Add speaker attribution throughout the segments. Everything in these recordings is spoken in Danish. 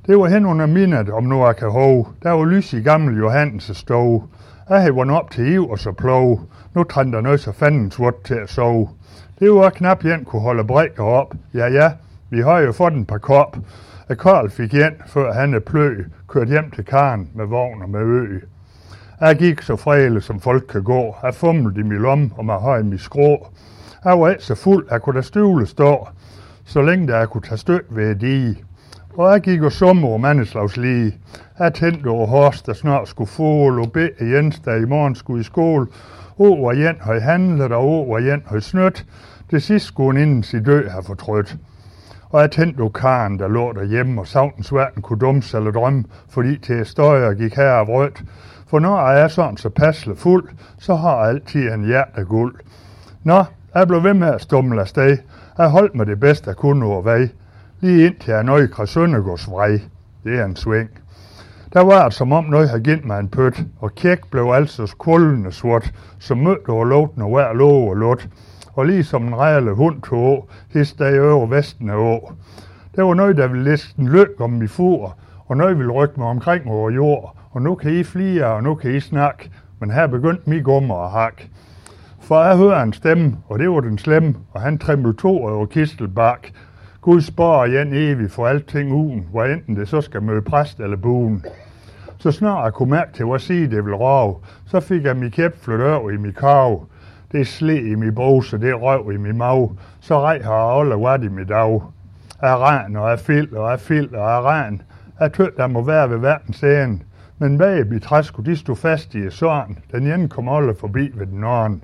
Speaker 1: Det var hen under mindet, om nu jeg kan huske. Der var lys i gammel Johannes' stove. Jeg havde vundet op til iv og så plov. Nu trændte der noget så fanden svort til at sove. Det var knap en kunne holde brækker op. Ja, vi har jo fået en par kop. Karl fik en, før han pløg, kørt hjem til Karen med vogn og med ø. Jeg gik så frele, som folk kan gå. Jeg fumlede i min lomme, og mig høj i min skrå. Jeg var ikke så fuld, jeg kunne da støvle stå, så længe der jeg kunne tage støt ved dige. Og jeg gik og summe over mandeslags lige. Jeg tændte over hos, der snart skulle få, og bed Jens, der i morgen skulle i skole. Hvor Jens havde handlet, og hvor Jens havde snødt. Det sidste skulle hun inden sin død have fortrydt. Og jeg tændte over Karen, der lå derhjemme, og savnens verden kunne dumse eller drømme, fordi til støjer gik her af rødt. For når jeg er sådan så passelig fuld, så har jeg altid en hjerte guld. Nå, jeg blev ved med at stumle afsted. Jeg holdt mig det bedste, jeg kunne over vej. Lige indtil jeg nåede Krasøndergårdsvej. Det er en sving. Der var det, som om noget havde givet mig en pøt, og kæk blev altså skuldende sort, som mødte over låten og hver lå og lot. Og ligesom en rejle hund tog, hist der over vesten af å. Der var noget, der ville listen løg om min fur, og noget ville rykke mig omkring over jord. Og nu kan I flie, og nu kan I snakke, men her begyndte mi gummer og hak. For jeg hører en stemme, og det var den slemme, og han trimlede to over kistelbak. Gud spørger igen evigt for alting ugen, hvor enten det så skal møde præst eller buen. Så snart jeg kunne mærke til, hvor sige det ville rave, så fik jeg min kæp flyttet over i min kav. Det sle i min bruse, det røv i min mave, så rej har jeg alle været i mit dag. Jeg ren, og jeg fild, og jeg fild, og jeg ren. Jeg tød, der må være ved verdens ende. Men bag i træsko, de stod fast i sådan. Den ene kom alle forbi ved den anden.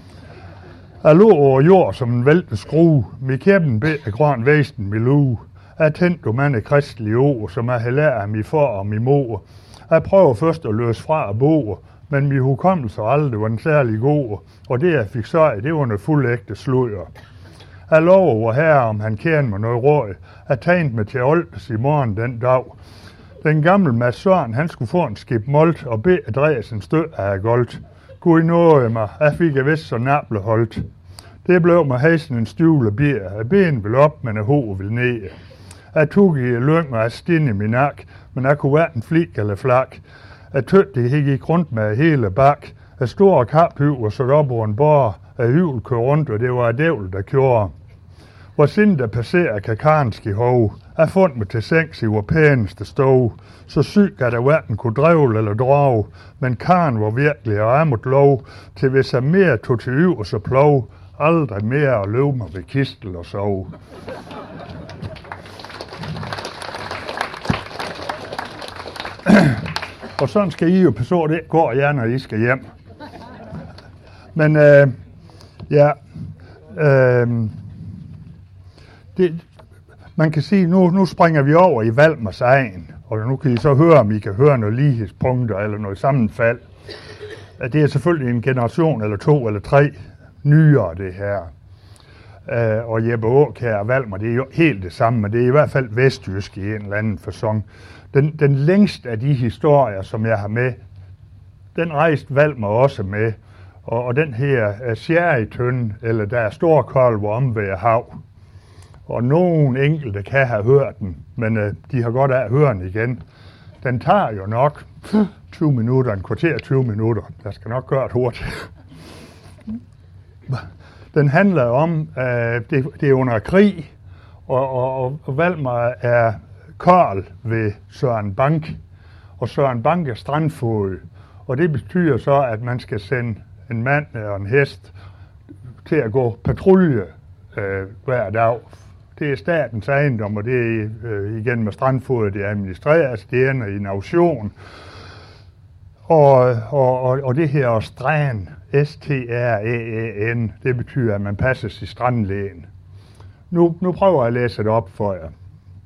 Speaker 1: Jeg lå over jord som en væltet skrue. Min kæben bed af grøn væsten min lue. Jeg tændte mande kristelige ord, som jeg havde lært af min far og min mor. Jeg prøvede først at løse fra at bo, men min hukommelse aldrig var en særlig god. Og det jeg fik sagt, det var noget fuldægte sludder. Jeg lover over her, om han kendte mig noget råd. Jeg tegnede mig til Oldes i morgen den dag. Den gamle Mads Søren, han skulle få en skib molt og bede Andreas en stød af goldt. Gud nåede mig, jeg fik vist så nable holdt. Det blev mig hæsen en stivle bier, at ben ville op, men hoved ville ned. Jeg tog i lyng og jeg stinde i min nak, men jeg kunne være en flik eller flak. Jeg tødte det gik rundt med hele bak. Jeg store kaphyv og så op over en bar. Jeg hyvel kørte rundt, og det var dævl, der gjorde. Hvor siden der passerer kakansk i hov. Jeg fundet mig til sengs i hvor pæneste stove. Så syg at der hverken kunne drevle eller drage. Men Karen var virkelig, og jeg måtte lov til hvis jeg mere tog til yv og så plov. Aldrig mere at løbe mig ved kistel og sove. Og sådan skal I jo passå det går jer, når I skal hjem. Men man kan sige, nu springer vi over i Valmers egen, og nu kan I så høre, om I kan høre noget lighedspunkter eller noget sammenfald. Det er selvfølgelig en generation eller to eller tre nyere, det her. Og Jeppe Aakjær og Valmer, det er jo helt det samme, men det er i hvert fald vestjysk i en eller anden facon. Den længste af de historier, som jeg har med, den rejste Valmer også med. Og den her Sherrytønde, eller der er Storkolver om ved hav. Og nogen enkelte kan have hørt den, men de har godt af at høre den igen. Den tager jo nok 20 minutter, en kvarter 20 minutter. Der skal nok gøre det hurtigt. Den handler om, det er under krig, og Valmer er Karl ved Søren Bank, og Søren Bank er strandfod. Og det betyder så, at man skal sende en mand og en hest til at gå patrulje hver dag. Det er statens ejendom, og det er igen med strandfodet, det administreres, det ender i en auktion. Og det her stræn, S-T-R-E-E-N, det betyder, at man passes i strandlægen. Nu prøver jeg at læse det op for jer.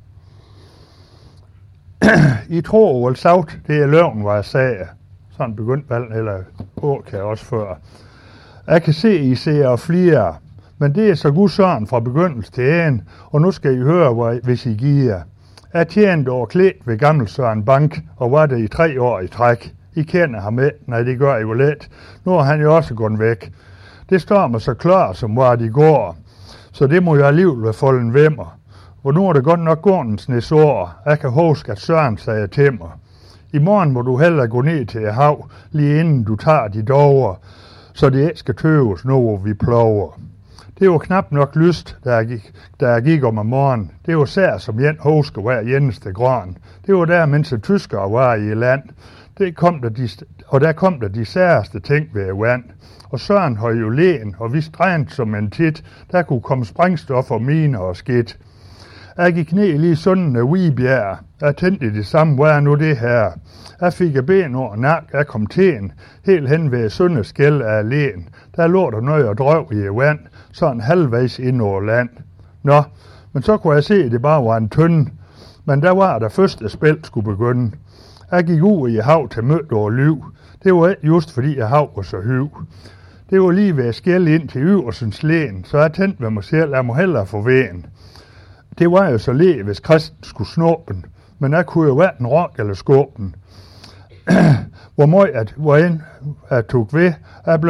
Speaker 1: I tror vel sagt, det er løven, hvor jeg sagde. Sådan begyndte valg, eller kan jeg også før. Jeg kan se, I ser flere, men det er så god søren fra begyndelse til en, og nu skal I høre, hvis I giver. Jeg tjente over klædt ved gammel Søren Bank, og var det i 3 år i træk. I kender ham med, nej det gør I jo let. Nu er han jo også gået væk. Det står mig så klar, som hvor de går, så det må jo alligevel være folden ved mig. hvor nu er det godt nok gårdens næsår. Jeg kan huske, at Søren sagde til mig, i morgen må du hellere gå ned til hav, lige inden du tager de dover, så det ikke skal tøves nu, hvor vi plover. Det var knap nok lyst, da jeg gik om morgenen. Det var sær som en husker hver eneste græn. Det var der, mens tyskere var i land. Der kom der de særeste ting ved vand. Og Søren havde jo lægen, og vi strænt som en tit. Der kunne komme sprængstoffer, miner og skidt. Jeg gik ned lige sådan af Vibjerg. Jeg tænkte det samme, hvor er nu det her? Jeg fik et ben over nak, jeg kom til en, helt hen ved Søndeskæld af lægen. Der lå der noget og drøv i vand, sådan halvvejs ind over land. Nå, men så kunne jeg se, at det bare var en tynde. Men der var der første spil skulle begynde. Jeg gik ud i hav til mødt over liv. Det var ikke just fordi jeg hav var så hyv. Det var lige ved at skælde ind til Yversens lægen, så jeg tænkte ved mig selv, at jeg må hellere få vægen. Det var jo så læge, hvis Christen skulle snuppen, men jeg kunne jo hverken rock eller skubben. Hvor meget jeg tog ved, jeg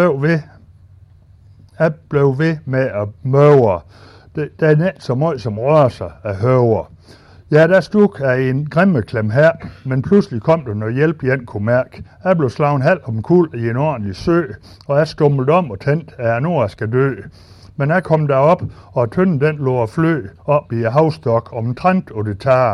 Speaker 1: blev ved med at møve. Der er net så meget som rører sig af høver. Ja, der stod jeg i en grimmeklem her, men pludselig kom der noget hjælp, jeg kunne mærke. Jeg blev slagen halv om kul i en ordentlig sø, og jeg stumlede om og tænkte, at jeg nu skal dø. Men jeg kom derop, og tynden den lå og flø op i havstok omtrent og det tager.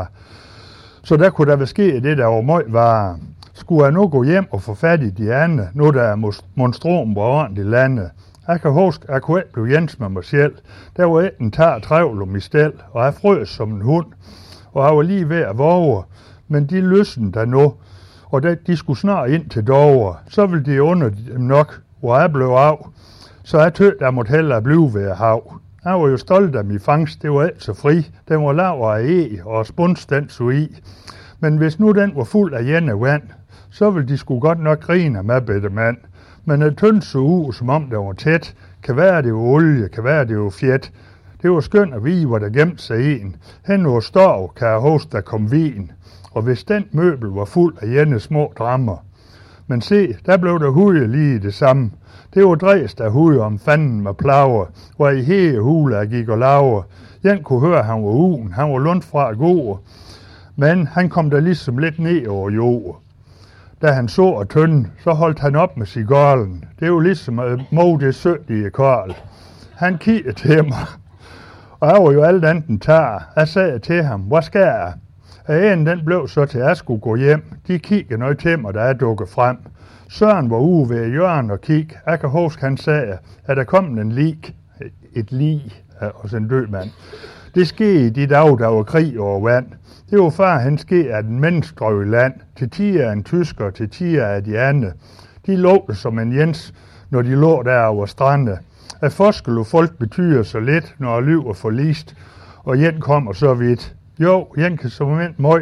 Speaker 1: Så der kunne der vel ske det, der var meget var. Skulle jeg nu gå hjem og få fat i de andre, nu der er monstrum var ordentligt landet. Jeg kan huske, at jeg kunne ikke blive Jens med mig selv. Der var ikke en tar trævl om i stel, og jeg frøs som en hund. Og jeg var lige ved at våge, men de løsnede der nu, og de skulle snart ind til Dover. Så ville de under dem nok, hvor jeg blev af. Så jeg tød, jeg måtte hellere blive ved hav. Jeg var jo stolt af min fangst, det var ikke så fri. Den var lav af og spuns den så i. Men hvis nu den var fuld af jænde vand, så ville de skulle godt nok grine med bedre mand. Men et tyndt så ud, som om det var tæt. Kan være det var olie, kan være det var fjet. Det var skønt at vide, hvor der gemte sig en. Hen over Storv kan jeg huske, der kom vin. Og hvis den møbel var fuld af jænde små drammer. Men se, der blev der hude lige det samme. Det var dræst af hude om fanden med plager, hvor i hele hule jeg gik og laver. Jen kunne høre, han var ugen, han var lundt fra at gå. Men han kom der ligesom lidt ned over jord. Da han så og tynde, så holdt han op med cigaren. Det var ligesom at måge det sødlige Karl. Han kiggede til mig, og jeg var jo alt andet tar. Jeg sagde til ham, hvad skal jeg? Ægen den blev så til, at jeg skulle gå hjem. De kiggede noget til mig, da jeg dukkede frem. Søren var ude ved hjørnet og kigge. Jeg kan huske, han sagde, at der kom en et lig hos en død mand. Det skete i de dage, der var krig over vand. Det var før han skete, at en menneske drøv i land. Til 10 af en tysker, til 10 af de andre. De lå som en Jens, når de lå der over strande. At forskel og folk betyder så lidt, når liv er forlist, og Jen kommer så vidt. Jo, Jen kan som en møg.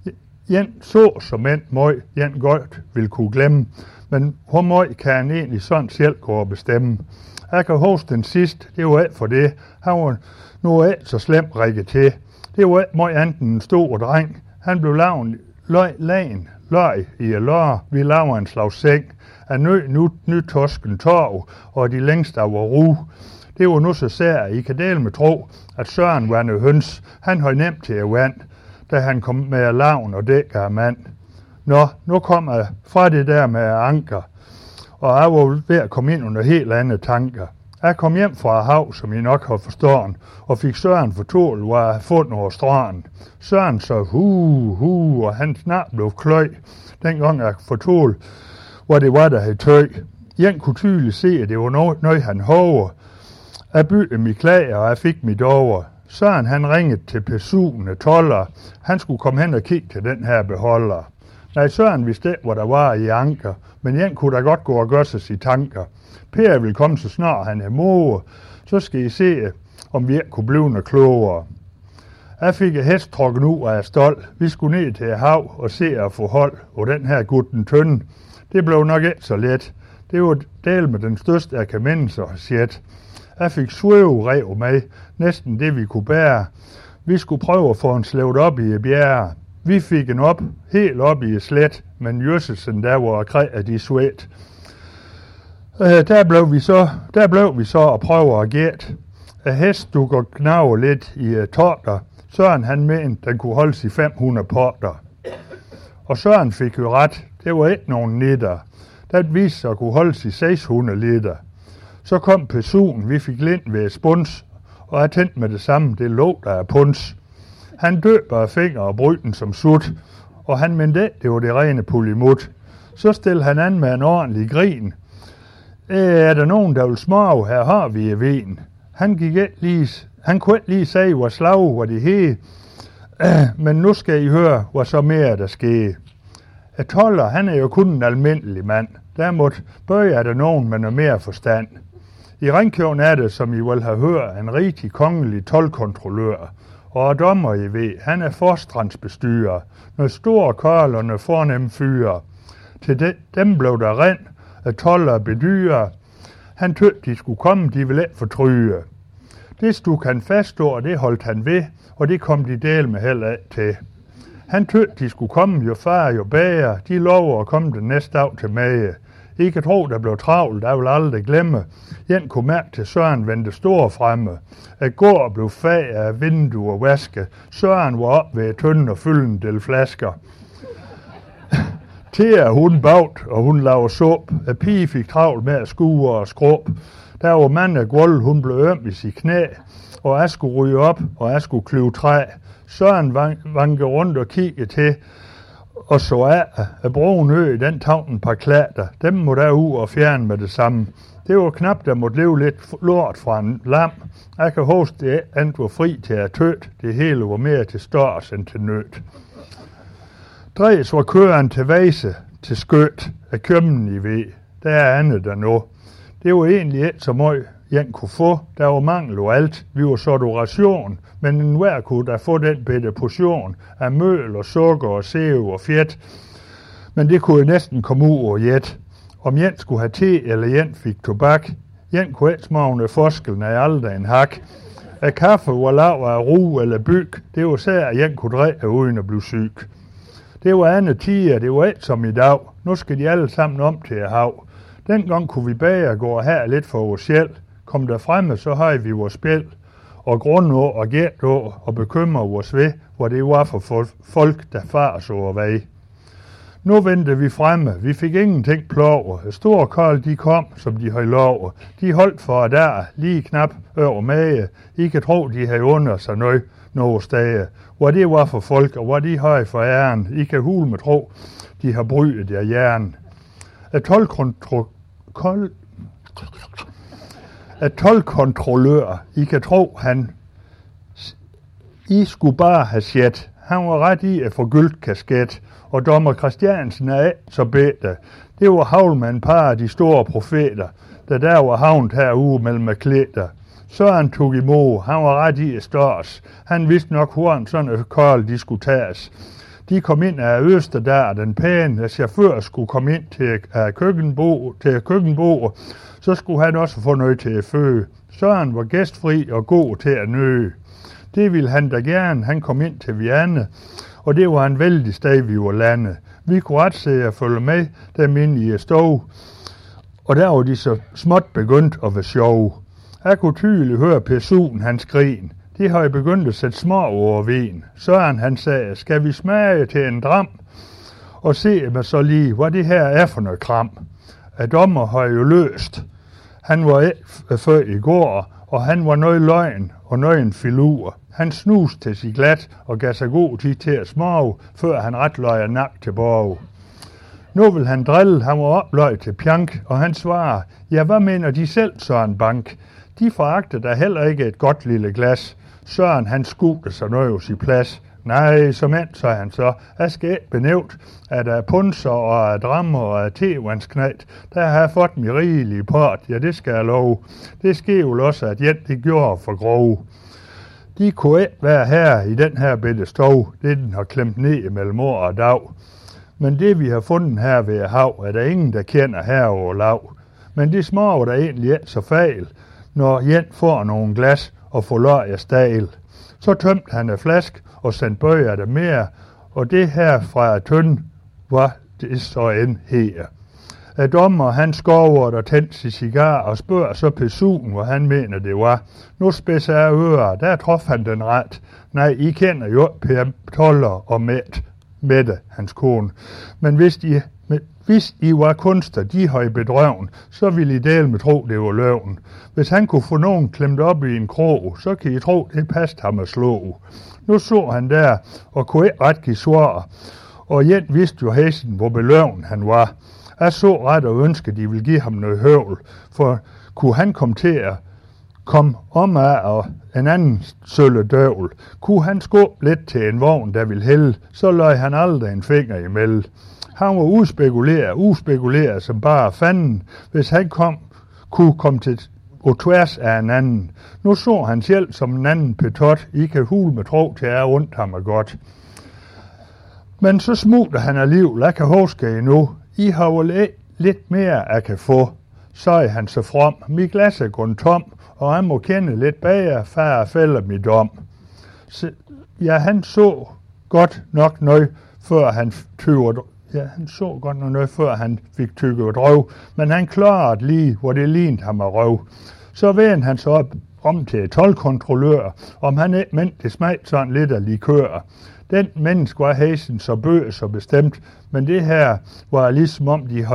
Speaker 1: Jen så som en møg, Jen godt vil kunne glemme. Men hvor møg kan han egentlig sådan selv gå og bestemme? Jeg kan huske den sidste, det var ikke for det. Han var nu ikke så slemt rækket til. Det var ikke møg andet en stor dreng. Han blev løg i lår. Vi laver en slags seng. Af nytosken torv, og de længste var ru. Det var nu så sær, I kan dele med tro, at Søren var en høns. Han havde nemt til at vand, da han kom med lavn og dæk af mand. Nå, nu kom jeg fra det der med anker, og jeg var ved at komme ind under helt andre tanker. Jeg kom hjem fra hav, som I nok har forstået, og fik Søren fortalt, hvor jeg havde fundet over stranden. Søren så og han snart blev kløj, dengang jeg fortalte, hvor det var, der havde tøj. Jen kunne tydeligt se, at det var noget han håber. Jeg byggede mit klager, og jeg fik mit over. Søren han ringede til personen toller. Han skulle komme hen og kigge til den her beholder. Nej, Søren vidste ikke, hvor der var i anker, men Jen kunne da godt gå og gøre sig i tanker. Per ville komme så snart han er mor, så skal I se, om vi ikke kunne blive noget klogere. Jeg fik et hest trukket ud af stol. Vi skulle ned til hav og se og få hold og den her gutten tynde. Det blev nok ikke så let. Det var del med den største af kamendelser og shit. Jeg fik svæverev med, næsten det vi kunne bære. Vi skulle prøve at få en slævet op i bjerre. Vi fik en op, helt op i slet, men jøssesen der var kræ af de svæt. Der blev vi så og prøve at gætte. Hest du går knave lidt i tårter, Søren han mente, den kunne holdes i 500 potter. Og Søren fik jo ret. Det var ikke nogen nitter. Den viste sig at kunne holdes i 600 liter. Så kom personen, vi fik lind ved spuns, og jeg tændte med det samme, det lå der af puns. Han døber af fingre og bryden som sut, og han mente det var det rene pulimut. Så stillede han an med en ordentlig grin. Er der nogen, der vil smage, her har vi i vin. Han kunne ikke lige sige, hvor slag var det hed, men nu skal I høre, hvor så mere der skete. Toller, han er jo kun en almindelig mand. Der måtte bøje af der nogen med noget mere forstand. I Ringkøben er det, som I vil have hørt, en rigtig kongelig toldkontrollør. Og dommer I ved, han er forstrandsbestyrer. Nogle store karl og nogle fornemme fyre. Til dem blev der rent, at toller bedyrer. Han tødte, de skulle komme, de ville ikke fortryge. Det stuk han faststå, og det holdt han ved, og det kom de del med held af til. Han tødte, de skulle komme, jo far, jo bager. De lover at komme den næste dag til mage. I kan tro, der blev travlt, der vil aldrig glemme. En kunne mærke til Søren vendte store fremme. At går blev fag af vinduer og vaske. Søren var op ved tønden og fylden del flasker. Thea, hun bagt, og hun lavede sup. At pige fik travlt med at skue og skrub. Der var mand af gulv, hun blev øm i sit knæ. Og jeg skulle ryge op, og jeg skulle kløve træ. Søren vankede rundt og kiggede til, og så af broen ø i den tavlen par klatter. Dem må der ud og fjerne med det samme. Det var knap, der måtte leve lidt lort fra en lam. Jeg kan huske, det andet var fri til at tøt. Det hele var mere til størs end til nødt. Dres var køren til vase, til skødt af kømmen i ved. Der er andet der nu. Det var egentlig ikke så meget, jeg kunne få. Der var mangel og alt. Vi var så ration, men enhver kunne da få den bedre portion af møl og sukker og sæve og fedt. Men det kunne næsten komme ud og jet. Om Jens skulle have te eller Jens fik tobak. Jens kunne ikke smage forskellen af aldrig en hak. Af kaffe var lav af ru eller byg. Det var sær, at Jens kunne drikke uden at blive syg. Det var andet tider, det var ikke som i dag. Nu skal de alle sammen om til at hav. Dengang kunne vi bage og gå her lidt for vores sjæl. Kom der fremme, så havde vi vores spil. Og grundå og gætå og bekymre vores ved, hvor det var for folk, der far så og vej. Nu vendte vi fremme. Vi fik ingenting plover. Store kold, de kom, som de havde lovet. De holdt for der, lige knap over mage. I kan tro, de havde under sig nogle steder. Hvor det var for folk, og hvor de havde for æren. I kan hule med tro, de har brydet der jern. At toldkontrollør, I kan tro, I skulle bare have set. Han var ret i at få gyldt kasket, og dommer Christiansen er ikke så bedre. Det var havl med en par af de store profeter, der var havnet herude mellem klæder. Søren tog imod, han var ret i at stås. Han vidste nok, hvor en sådan et kold de skulle tages. De kom ind af Øster der, den pæne chauffør skulle komme ind til køkkenbordet, så skulle han også få noget til at føde. Søren var gæstfri og god til at nøge. Det ville han da gerne, han kom ind til Vianne, og det var en vældig sted, vi var landet. Vi kunne ret se at følge med dem ind i stove, og der var de så småt begyndt at være sjove. Jeg kunne tydeligt høre personen hans grin. De havde begyndt at sætte små over vin. Søren han sagde, skal vi smage til en dram? Og se mig så lige, hvad det her er for noget kram. At dommer har jo løst. Han var ikke født i går, og han var noget løgn og noget en filur. Han snuste til sig glat og gav sig god tid til at smage, før han ret løg nak til borg. Nu vil han drille, han var opløg til pjank, og han svarer, ja, hvad mener de selv, Søren Bank? De foragter da heller ikke et godt lille glas. Søren, han skudte sig noget i plads. Nej, som end, sagde han så, jeg skal ikke benævnt, at af punser og af drammer og af tevandsknæt, der har jeg fået mig rigelige port. Ja, det skal jeg love. Det sker jo også, at Jens det gjorde for grove. De kunne ikke være her i den her bitte stov, det den har klemt ned mellem år og dag. Men det vi har fundet her ved hav, er der ingen, der kender her over lav. Men det smager der egentlig ikke så fejl, når Jens får nogle glas og får løg af stagel. Så tømte han en flask og sendte bøger der mere, og det her fra tønden var det så end her. Dommer, han skover og tændte sin cigar og spørger så personen, hvor han mener det var. Nu spidser jeg ører, der trof han den ret. Nej, I kender jo Per Toller og Mette, hans kone. Men hvis I var kunster, de har I bedrøven, så ville I dele med tro, det var løven. Hvis han kunne få nogen klemt op i en krog, så kan I tro, det passede ham at slå. Nu så han der, og kunne ikke ret give svar. Og Jens vidste jo hesten, hvor beløven han var. Jeg så ret og ønske, de ville give ham noget høvl, for kunne han komme til at komme om af og en anden sølle døvl. Kunne han skubbe lidt til en vogn, der ville hælde, så løg han aldrig en finger imellem. Han var uspekuleret som bare fanden, hvis han kunne komme til på tværs af en anden. Nu så han selv som en anden petot, I kan hule med tro til at rundt ham er godt. Men så smugte han alligevel, jeg kan huske endnu, I har jo lidt mere, jeg kan få, sagde han så from. Mit glas er gået tom, og han må kende lidt bager, før fælder mit dom. Ja, han så godt nok noget, før han fik tykket røv, men han klarede lige, hvor det lignede ham at røv. Så vendte han så op om til toldkontrollør, om han ikke mente det smagte sådan lidt af likør. Den menneske var hæsen så bøs og bestemt, men det her var ligesom om det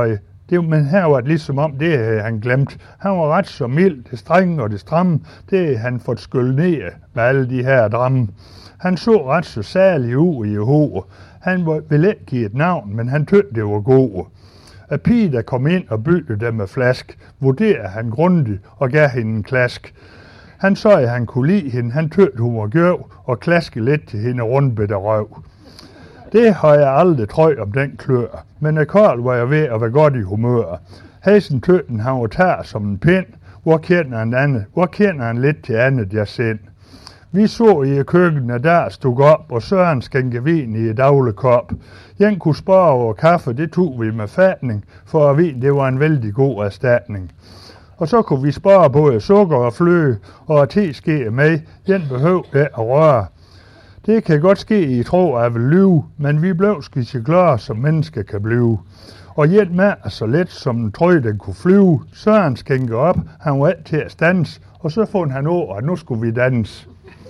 Speaker 1: havde han glemt. Han var ret så mild, det strenge og det stramme, det havde han fået skyldt ned med alle de her dramme. Han så ret så særlig ud i hovedet. Han ville ikke give et navn, men han tødte det var god. At pige, der kom ind og byttede dem med flask, vurderede han grundigt og gav hende en klask. Han sagde, at han kunne lide hende, han tødte hun var gøv og klaskede lidt til hende rundbitte røv. Det har jeg aldrig trøj om den klør, men Karl var jeg ved at være godt i humør. Hæsen tøtten, han var tær som en pind, hvor kender han lidt til andet jeg sind. Vi så i køkkenet, der stod op, og Søren skænkede vin i et daglig kop. Jen kunne spare over kaffe, det tog vi med fatning, for at vin det var en vældig god erstatning. Og så kunne vi spare både sukker og fløde, og teske med, Jen behøvede det at røre. Det kan godt ske i tro, at jeg vil lyve, men vi blev skidse glade, som mennesker kan blive. Og Jen med så let, som en trøje, den kunne flyve. Søren skænkede op, han var ikke til at stands, og så fandt han over, at nu skulle vi danse.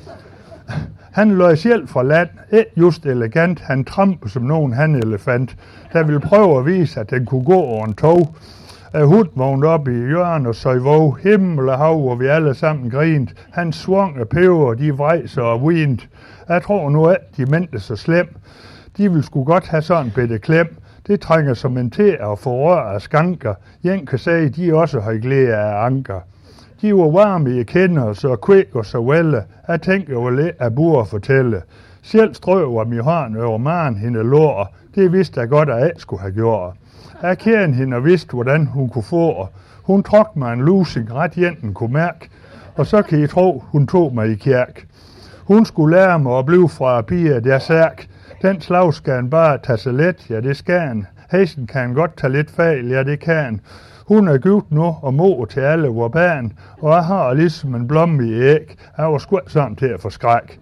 Speaker 1: Han løg selv fra land, ikke just elegant, han trampede som nogen hanelefant, der ville prøve at vise, at den kunne gå over en tog. Hund vågnede op i hjørnet og så i våg, himmel og hav, hvor vi alle sammen grinte. Han svang af peber, de vrejser og hvint. Jeg tror nu, at de mente så slem. De ville sgu godt have sådan en bitte klem. Det trænger som en til at få rør af skanker. Jenke sagde, de også har glæde af anker. De var varme i kender, så kvæk og så vælde. Jeg tænker jo lidt af burde fortælle. Selv strøv var min hånd over maren hende lår. Det vidste jeg godt, at jeg skulle have gjort. Jeg kendte hende og vidste, hvordan hun kunne få. Hun trak mig en lusing, ret jenten kunne mærke. Og så kan I tro, hun tog mig i kirke. Hun skulle lære mig at blive fra piger der særk. Den slag skal han bare tage sig let, ja det skal han. Hæsen kan han godt tage lidt fejl, ja det kan han. Hun er gift nu og mor til alle vor barn, og jeg har ligesom en blomme i æg. Jeg var sgu sådan til at forskrække.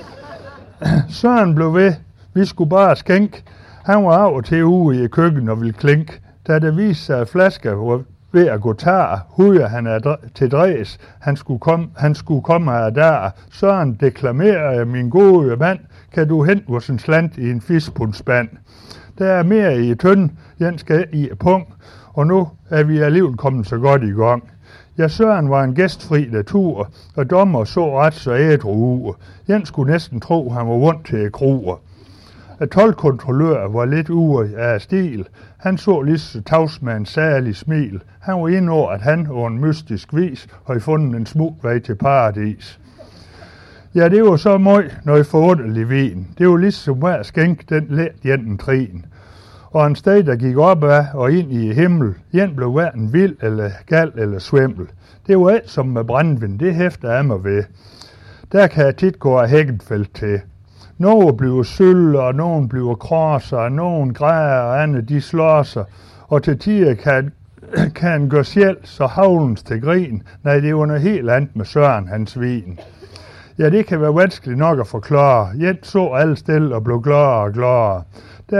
Speaker 1: Søren blev ved. Vi skulle bare skænke. Han var af og til ude i køkkenet og ville klink. Da det viste sig, at flasker var ved at gå tar, huder han til dræs. Han skulle komme af der. Søren deklamerede, min gode mand, kan du hente vores en slant i en fiskbundsspand. Der er mere i tønden, Jens skal i punkt, og nu er vi alligevel kommet så godt i gang. Ja, Søren var en gæstfri natur, og dommer så ret så ædru ud. Jens skulle næsten tro, han var vundt til kruer. Toldkontrollør var lidt ude af stil. Han så lige så tavs med en særlig smil. Han var inde over, at han på en mystisk vis havde fundet en smuk vej til paradis. Ja, det var så noget forunderlig vin. Det var ligesom at skænke den let jenten trin. Og en sted, der gik opad og ind i himmel, Jen blev hverken vild eller gal eller svimmel. Det var alt som med brændvind, det hæfter af mig ved. Der kan jeg tit gå af Hækkenfeldt til. Nogle bliver sølv, og nogle bliver krosser, og nogle græder, og andre de slår sig. Og til tider kan han gøre selv, så havlens til grin. Nej, det var noget helt andet med Søren, hans vin. Ja, det kan være vanskeligt nok at forklare. Jens så alle stille og blev gladere og gladere.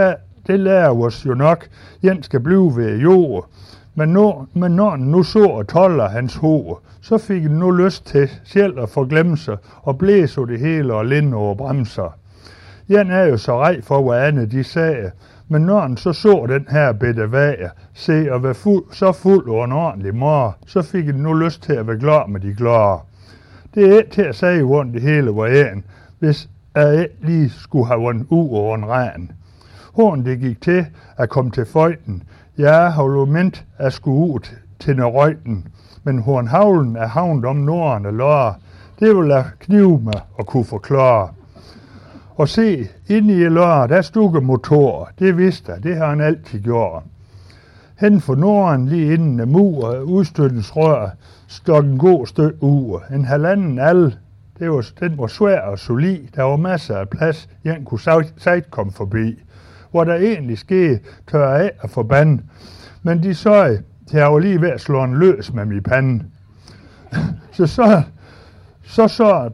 Speaker 1: det lærer os jo nok, Jens skal blive ved jord. Men når han nu så og toller hans hoved, så fik han nu lyst til selv at forglemme sig og blæse det hele og linde over bremser. Jan er jo så rej for, hvad andet de sagde, men når han så den her bitte vage, se og være så fuld og en ordentlig mor, så fik han nu lyst til at være glad med de glade. Det er ikke til at sige, hvordan det hele var en, hvis jeg ikke lige skulle have vundet over en regn. Hvordan det gik til at komme til føjten, jeg har jo ment at skulle ud til Nørøjten, men hvordan havlen er havnet om Norden og Lår, det vil jeg knive mig og kunne forklare. Og se, inde i Lår, der stukker motorer, det vidste jeg, det har han altid gjort. Hen for Norden, lige inden af mur og udstødningsrør, stok en god stykke uge. En halvanden al, den var svær og solid, der var masser af plads, Jan kunne sejt komme forbi. Hvor der egentlig skete, tør af at forbandet. Men de sagde, jeg var lige ved at slå en løs med min pande. Så Søren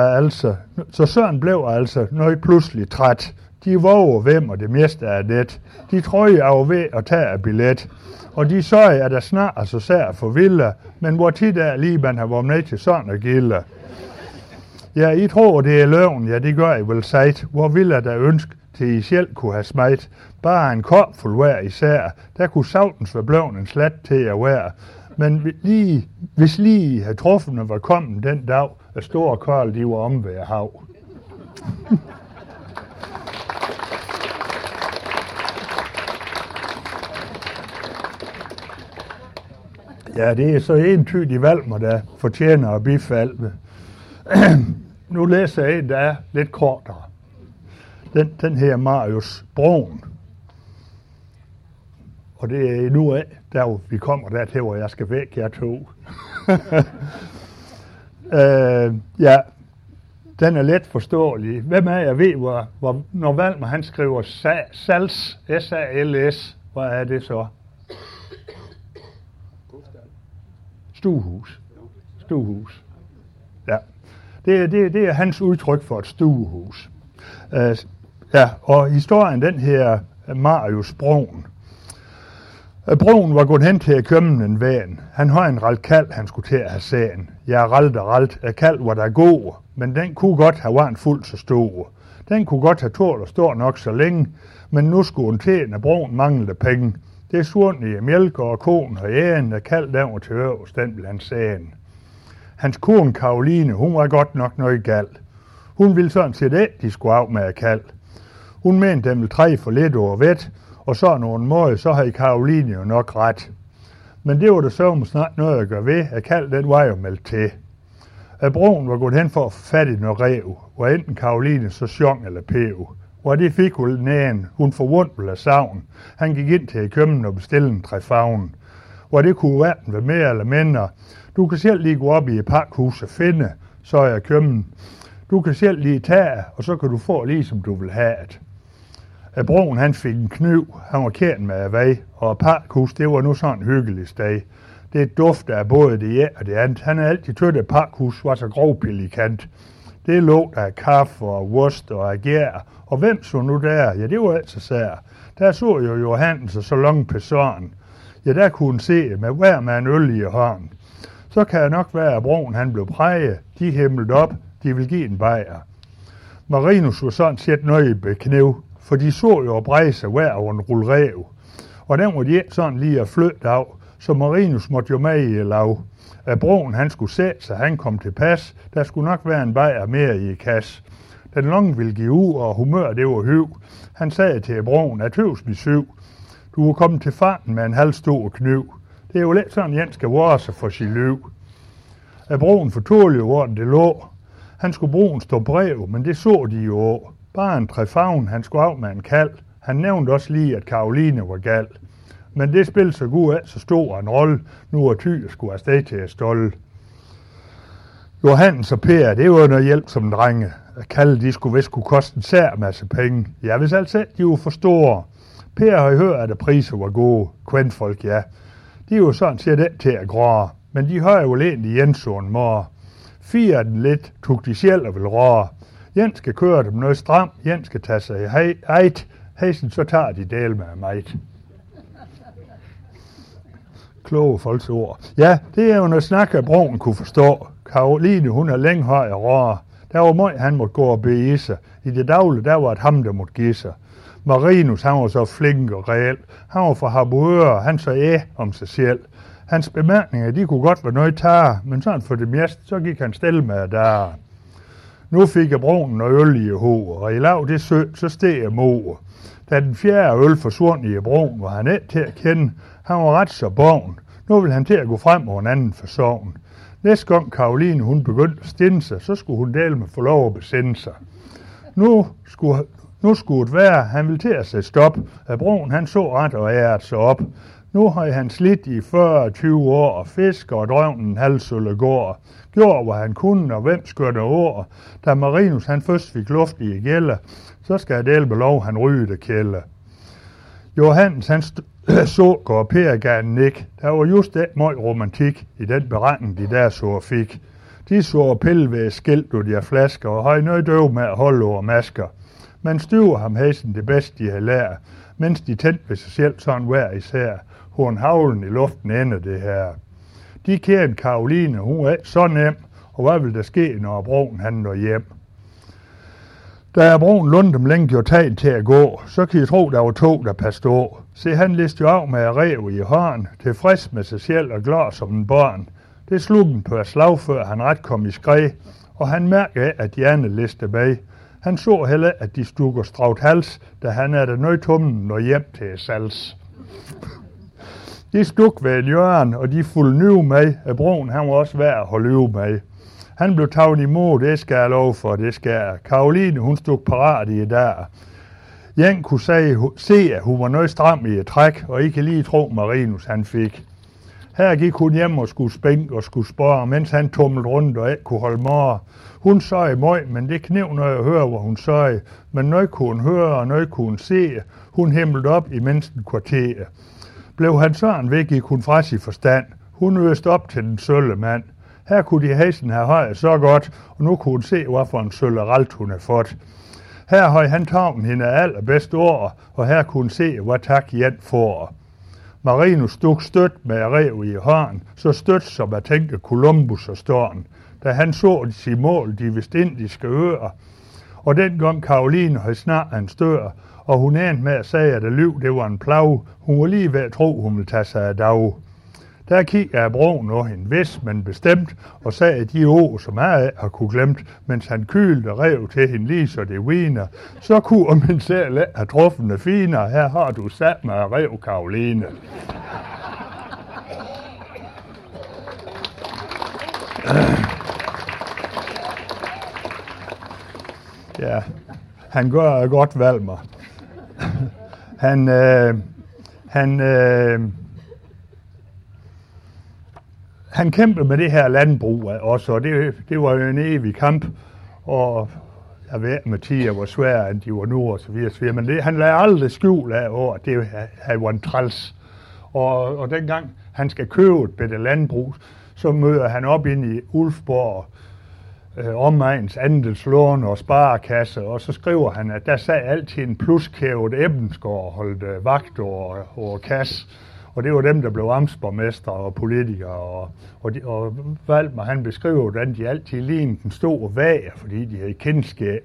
Speaker 1: blev altså noget pludselig træt. De våger hvem og det meste af det. De troede, jeg var ved at tage af billet. Og de sagde, at der snart så sær for Villa, men hvor tit er lige, man har været med til sådan og gilde. Ja, I tror, det er løven, ja, det gør I vel sejt. Hvor Villa der ønske til I selv kunne have smagt. Bare en kopfuld hver især, der kunne sagtens være blevet en slat til at være. Men hvis lige havde truffende var kommet den dag, at store Karl, de var om ved hav. Ja, det er så entydigt Valmer, der fortjener at bifalde. Nu læser jeg en, der er lidt kortere. Den her Marius Broen. Og det er nu af, der vi kommer dertil, hvor jeg skal væk, jeg to. Ja, den er let forståelig. Hvem er jeg ved, hvor når Valmer han skriver Sals, S-A-L-S, hvad er det så? Stuehus. Stuehus. Ja. Det er hans udtryk for et stuehus. Ja, og historien den her Marius Broen. Broen var gået hen til at kømme en van. Han har en ralt kald, han skulle til at have sagen. Ja, ralt. Kald var der god, men den kunne godt have været fuldt så stor. Den kunne godt have tålt at stå nok så længe, men nu skulle hun til, når Broen manglede penge. Det svundt i mælk og konen og æren, der kald den var til øverst, den blandt sagen. Hans kone Karoline, hun var godt nok noget galt. Hun ville sådan set ikke, de skulle af med at kald. Hun mente dem 3 for lidt over vet, og så nogle måder, så havde Karoline jo nok ret. Men det var der så snart noget at gøre ved, at kald den var jo meldt til. At Broen var gået hen for at få fat i noget rev, hvor enten Karoline så sjong eller pæv. Hvor det fik hun næren, hun forvundt af savn. Han gik ind til kømmen og bestilte en træfagn. Hvor det kunne hverken være mere eller mindre. Du kan selv lige gå op i et pakhus og finde, så er jeg kømmen. Du kan selv lige tage, og så kan du få lige som du vil have det. At Broen han fik en kniv, han var kendt med af vej, og pakhus det var nu sådan en hyggelig sted. Det dufter af både det ene og det andet. Han havde altid tødt, at pakhus var så grovpillikant. Det lugter af kaffe og wurst og af gær. Og hvem så nu der? Ja, det var altså sær. Der så jo Johannes og så langt personen. Ja, der kunne hun se med hver med en øl i hånden. Så kan det nok være, at Broen han blev præget. De himmelede op, de ville give en bajer. Marinus var sådan set noget beknæv, for de så jo at breje sig hver over en rulle rev. Og den var de ikke sådan lige at flytte af, så Marinus måtte jo med i lav. At Broen han skulle sætte sig, han kom til pas. Der skulle nok være en bajer mere i kasse. Den lange ville give ud, og humør det var høv. Han sagde til Broen, at tøvs mi syv. Du var kommet til farten med en halvstor kniv. Det er jo lidt sådan, Jens skal vare sig for sit liv. At Broen fortålte jo, hvor det lå. Han skulle bruge en stor brev, men det så de jo. Bare en træfagn, han skulle af med en kald. Han nævnte også lige, at Karoline var gal. Men det spillede så god af, så stor en rolle, nu var Ty skulle afsted til at stolde. Johannes og Per, det var noget hjælp som drenge. At kalde de skulle vist kunne koste en sær masse penge. Ja, hvis altså de var for store. Per har hørt, at priser var gode. Kvindfolk, ja. De var sådan set ikke til at gråre. Men de har jo egentlig Jens og en mor. 4 af den lidt, tog de selv og ville råre. Jens skal køre dem noget stram. Jens skal tage sig i ejt. Hæsen, så tager de del med mig. Kloge folks ord. Ja, det er jo noget snak, at broen kunne forstå. Karoline, hun er længe høj og råre. Der var meget, han måtte gå og bede sig. I det daglige, der var et ham, der måtte give sig. Marinus, han var så flink og reel. Han var fra Harboøre, han sagde om sig selv. Hans bemærkninger, de kunne godt være noget tager, men sådan for det meste, så gik han stille med der. Nu fik jeg broen noget øl i hovedet, og i lav det sø, så steg jeg mod. Da den fjerde øl forsvandt i broen, var han ikke til at kende. Han var ret så bogen. Nu ville han til at gå frem over en anden fasong. Næste gang Karoline, hun begyndte at stinde sig, så skulle hun dele med få lov at besinde sig. Nu skulle det være, han ville til at sætte stop, at broen han så ret og æret sig op. Nu har han slidt i 40-20 år og fisker og drømmen en halvsølle går. Gjorde, hvad han kunne, og hvem skørte ord. Da Marinus han først fik luft i gælde, så skal jeg dele med lov, han ryge kælde. Johannes han så og Per gav en nik. Der var just den meget romantik i den beretning, de der så fik. De så pille ved skilt og de her flasker, og havde noget døv med at holde over masker. Man styver ham hæsen det bedste, de havde lært, mens de tændte ved sig selv sådan hver især. Hun havlen i luften ender det her. De kendte Karoline, hun er så nem, og hvad vil der ske, når broen han når hjem? Da broen lundte dem længe gjorde tegn til at gå, så kan I tro, der var to, der passede på. Se, han liste jo af med at rev i hånden, tilfreds med sig selv og glad som en barn. Det slog den på et slag, før han ret kom i skræ, og han mærkede, at de andre liste bag. Han så heller, at de stod og straut hals, da han havde nøjtummen og hjem til sals. De stod ved en hjørne, og de fulgte nøv med, at broen han var også værd at holde øve med. Han blev taget imod, det skal jeg lov for, det skal jeg. Karoline, hun stod parat i der. Jan kunne se, at hun var noget stram i et træk, og ikke lige tro, Marinus han fik. Her gik hun hjem og skulle spænke og skulle spørge, mens han tumlede rundt og ikke kunne holde mor. Hun sagde møg, men det knev noget at høre, hvor hun sagde. Men noget kunne hun høre, og noget kunne hun se. Hun himlede op imens den kvarter. Blev han sådan væk, gik hun fra sit forstand. Hun øste op til den sølle mand. Her kunne de hæsen have højet så godt, og nu kunne hun se, hvorfor en sølle ralt hun havde fået. Her havde han taget hende allerbedste ord, og her kunne hun se, hvad tak Jan får. Marinus stod stødt med rev i hånden, så stødt som at tænke Columbus og Storm, da han så sit mål, de vestindiske øer. Og dengang Karoline havde snart en stør, og hun endte med at sige, at liv det var en plag. Hun var lige ved at tro, hun ville tage sig af dag. Der kiggede jeg broen og hende vis, men bestemt, og sagde de ord, som jeg har kunne glemt, mens han kylte rev til hende lige så det viner. Så kunne min selv have truffende finer. Her har du sat mig af rev, Karoline. Ja, han gør godt valg mig. Han kæmpede med det her landbrug også, og det var jo en evig kamp, og jeg ved med tider hvor svære, end de var nu, og så videre, men han lagde aldrig skjul af, at det var en træls. Og dengang han skal købe et bedre landbrug, så møder han op ind i Ulfborg, omegns andelslån og sparekasse, og så skriver han, at der sad altid en pluskævet Ebbensgaard og holdt vagt over kasse. Og det var dem, der blev amtsborgmestre og politikere, og Valdemar, han beskriver, hvordan de altid lignede den store vager, fordi de havde kendskæg.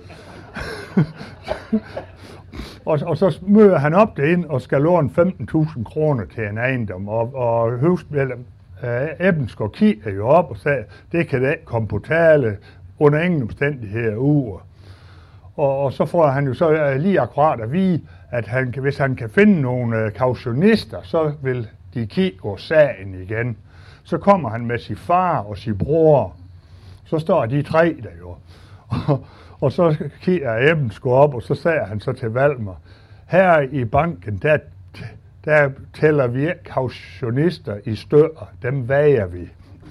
Speaker 1: Og så møder han op derind og skal låne 15.000 kroner til en ejendom, og Ebbensgaard kigger jo op og sagde, det kan da ikke komme på tale under ingen omstændigheder uger. Og så får han jo så lige akkurat at vide, at hvis han kan finde nogle kautionister, så vil de kigge på sagen igen. Så kommer han med sin far og sin bror. Så står de tre der jo. Og så kigger Ebbensgaard op, og så sagde han så til Valdemar, her i banken, der tæller vi ikke kautionister i stør, dem vager vi.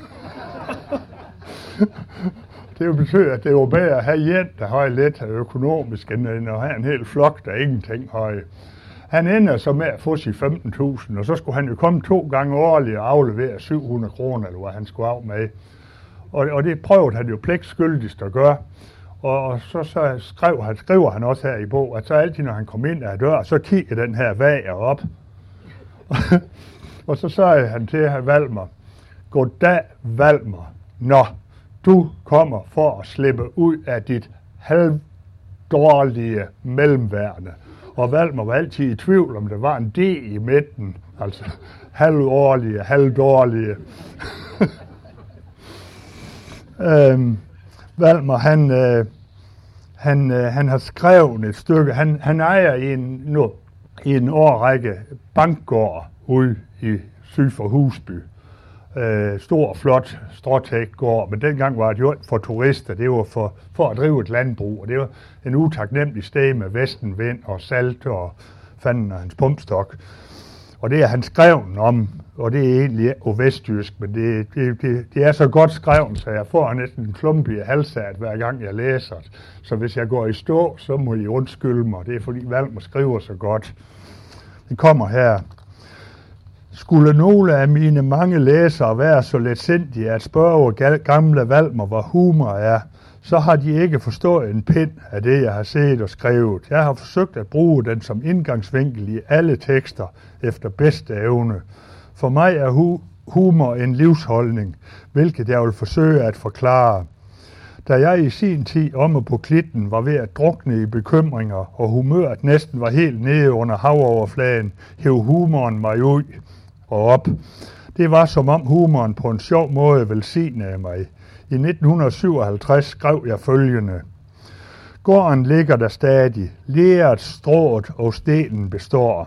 Speaker 1: Det betyder, at det var bedre at have en, der har lidt økonomisk, end at have en hel flok, der ingenting har. Han ender så med at få sig 15.000, og så skulle han jo komme 2 gange årligt og aflevere 700 kroner, eller hvad han skulle af med. Og det prøvede han jo pligtskyldigst at gøre. Og så skriver han også her i bog, at så altid, når han kom ind ad døren, så kigger den her vager op. Og så sagde han til Valmer, goddag Valmer, når du kommer for at slippe ud af dit halvdårlige mellemværende. Og Valmer var altid i tvivl, om der var en D i midten, altså halvårlige, halvdårlige. Valmer, han har skrevet et stykke. Han ejer i en årrække bankgård ude i syd for Husby. Stor, flot, stråtægt gård, men dengang var det jo for turister. Det var for at drive et landbrug, og det var en utaknemmelig sted med vestenvind og salt og fanden og hans pumpstok. Og det er han skrevet om, og det er egentlig på vestjysk, men det er så godt skrevet, så jeg får næsten en klump i halsat, hver gang jeg læser det. Så hvis jeg går i stå, så må I undskylde mig. Det er fordi Valmer skriver så godt. Det kommer her. Skulle nogle af mine mange læsere være så letsindige at spørge gamle Valmer, hvad humor er, så har de ikke forstået en pind af det, jeg har set og skrevet. Jeg har forsøgt at bruge den som indgangsvinkel i alle tekster efter bedste evne. For mig er humor en livsholdning, hvilket jeg vil forsøge at forklare. Da jeg i sin tid omme på klitten var ved at drukne i bekymringer, og humøret næsten var helt nede under havoverfladen, hev humoren mig ud og op. Det var som om humoren på en sjov måde velsignede mig. I 1957 skrev jeg følgende. Gården ligger der stadig, leret, strået og stenen består.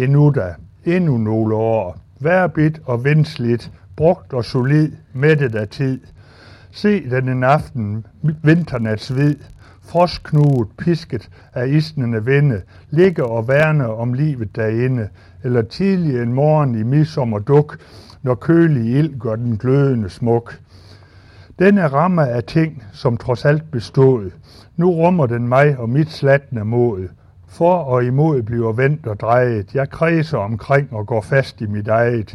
Speaker 1: Endnu nogle år. Værbit og vindsligt, brugt og solid, mættet af tid. Se den en aften, vinternats hvid, frostknuget, pisket af isnende vinde, ligge og værne om livet derinde, eller tidlig en morgen i midsommerduk, når kølig ild gør den glødende smuk. Denne ramme af ting, som trods alt bestod, nu rummer den mig og mit slatne mod. For og imod bliver vendt og drejet, jeg kredser omkring og går fast i mit eget.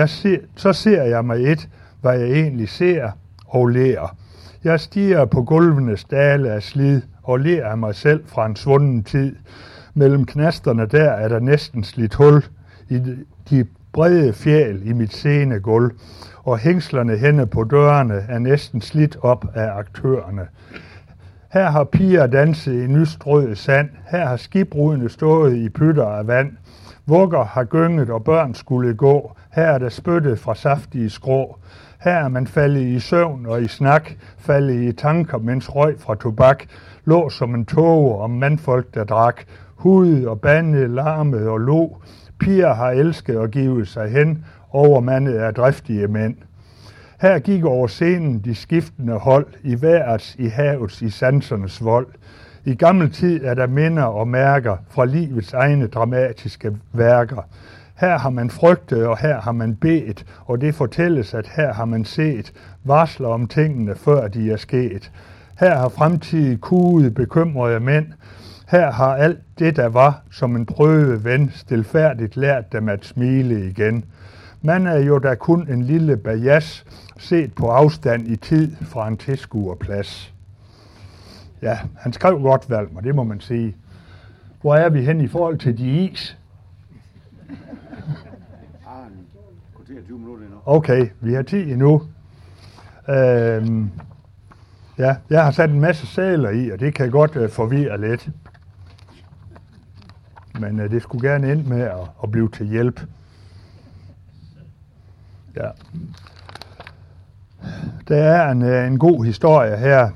Speaker 1: Så ser jeg mig hvad jeg egentlig ser og lærer. Jeg stiger på gulvenes dale af slid og lærer af mig selv fra en svunden tid. Mellem knasterne der er der næsten slidt hul i de brede fjæl i mit sene gulv, og hængslerne henne på dørene er næsten slidt op af aktørerne. Her har piger danset i nystrød sand, her har skibrudene stået i pytter af vand, vugger har gynget og børn skulle gå, her er der spyttet fra saftige skrå. Her er man faldet i søvn og i snak, faldet i tanker, mens røg fra tobak lå som en tåge om mandfolk, der drak, hudede og bandede, larmede og lå. Piger har elsket og givet sig hen, overmandet af driftige mænd. Her gik over scenen de skiftende hold, i vejrets, i havets, i sansernes vold. I gammel tid er der minder og mærker fra livets egne dramatiske værker. Her har man frygtet, og her har man bedt, og det fortælles, at her har man set, varsler om tingene, før de er sket. Her har fremtidige kugede, bekymrede mænd. Her har alt det, der var, som en prøve ven, stilfærdigt lært dem at smile igen. Man er jo da kun en lille bajas, set på afstand i tid fra en tilskuerplads. Ja, han skrev godt, Valmer, det må man sige. Hvor er vi hen i forhold til de is? Okay, vi har 10 endnu. Ja, jeg har sat en masse sæler i, og det kan godt forvirre lidt. Men det skulle gerne ende med at blive til hjælp. Ja. Der er en god historie her.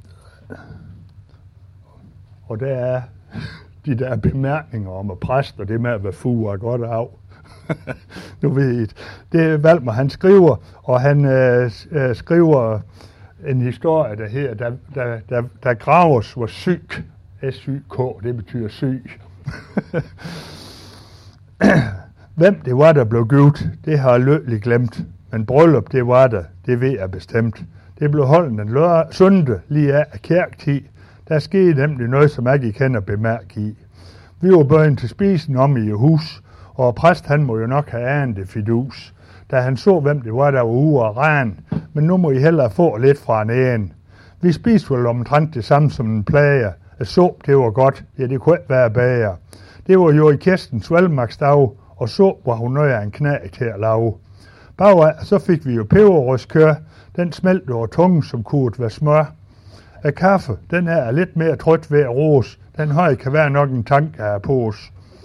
Speaker 1: Og der er de der bemærkninger om at præst, og det med at være fuger godt af. Nu ved I det. Det er Valmer, han skriver, og han skriver en historie, der hedder, der Gravers var syg. S-Y-K, det betyder syg. Hvem det var, der blev givet, det har jeg lødelig glemt. Men bryllup, det var der, det ved jeg bestemt. Det blev holdt en søndag lige af kirketid. Der skete nemlig noget, som jeg ikke kender bemærke i. Vi var bøjen til spisen om i hus, og præst han må jo nok have anet det fidus, da han så, hvem det var, der var ude og ran. Men nu må I hellere få lidt fra en ægen. Vi spiste vel omtrent det samme som en plage. Sup, det var godt. Ja, det kunne ikke være bager. Det var jo i Kirstens valgmarksdag, og sup var hun noget af en knæg til at lave. Bagaf, så fik vi jo peberrøskør. Den smeltede over tungen, som kunne være smør. Af kaffe, den her er lidt mere trødt ved at rose. Den høje kan være nok en tanke af pose.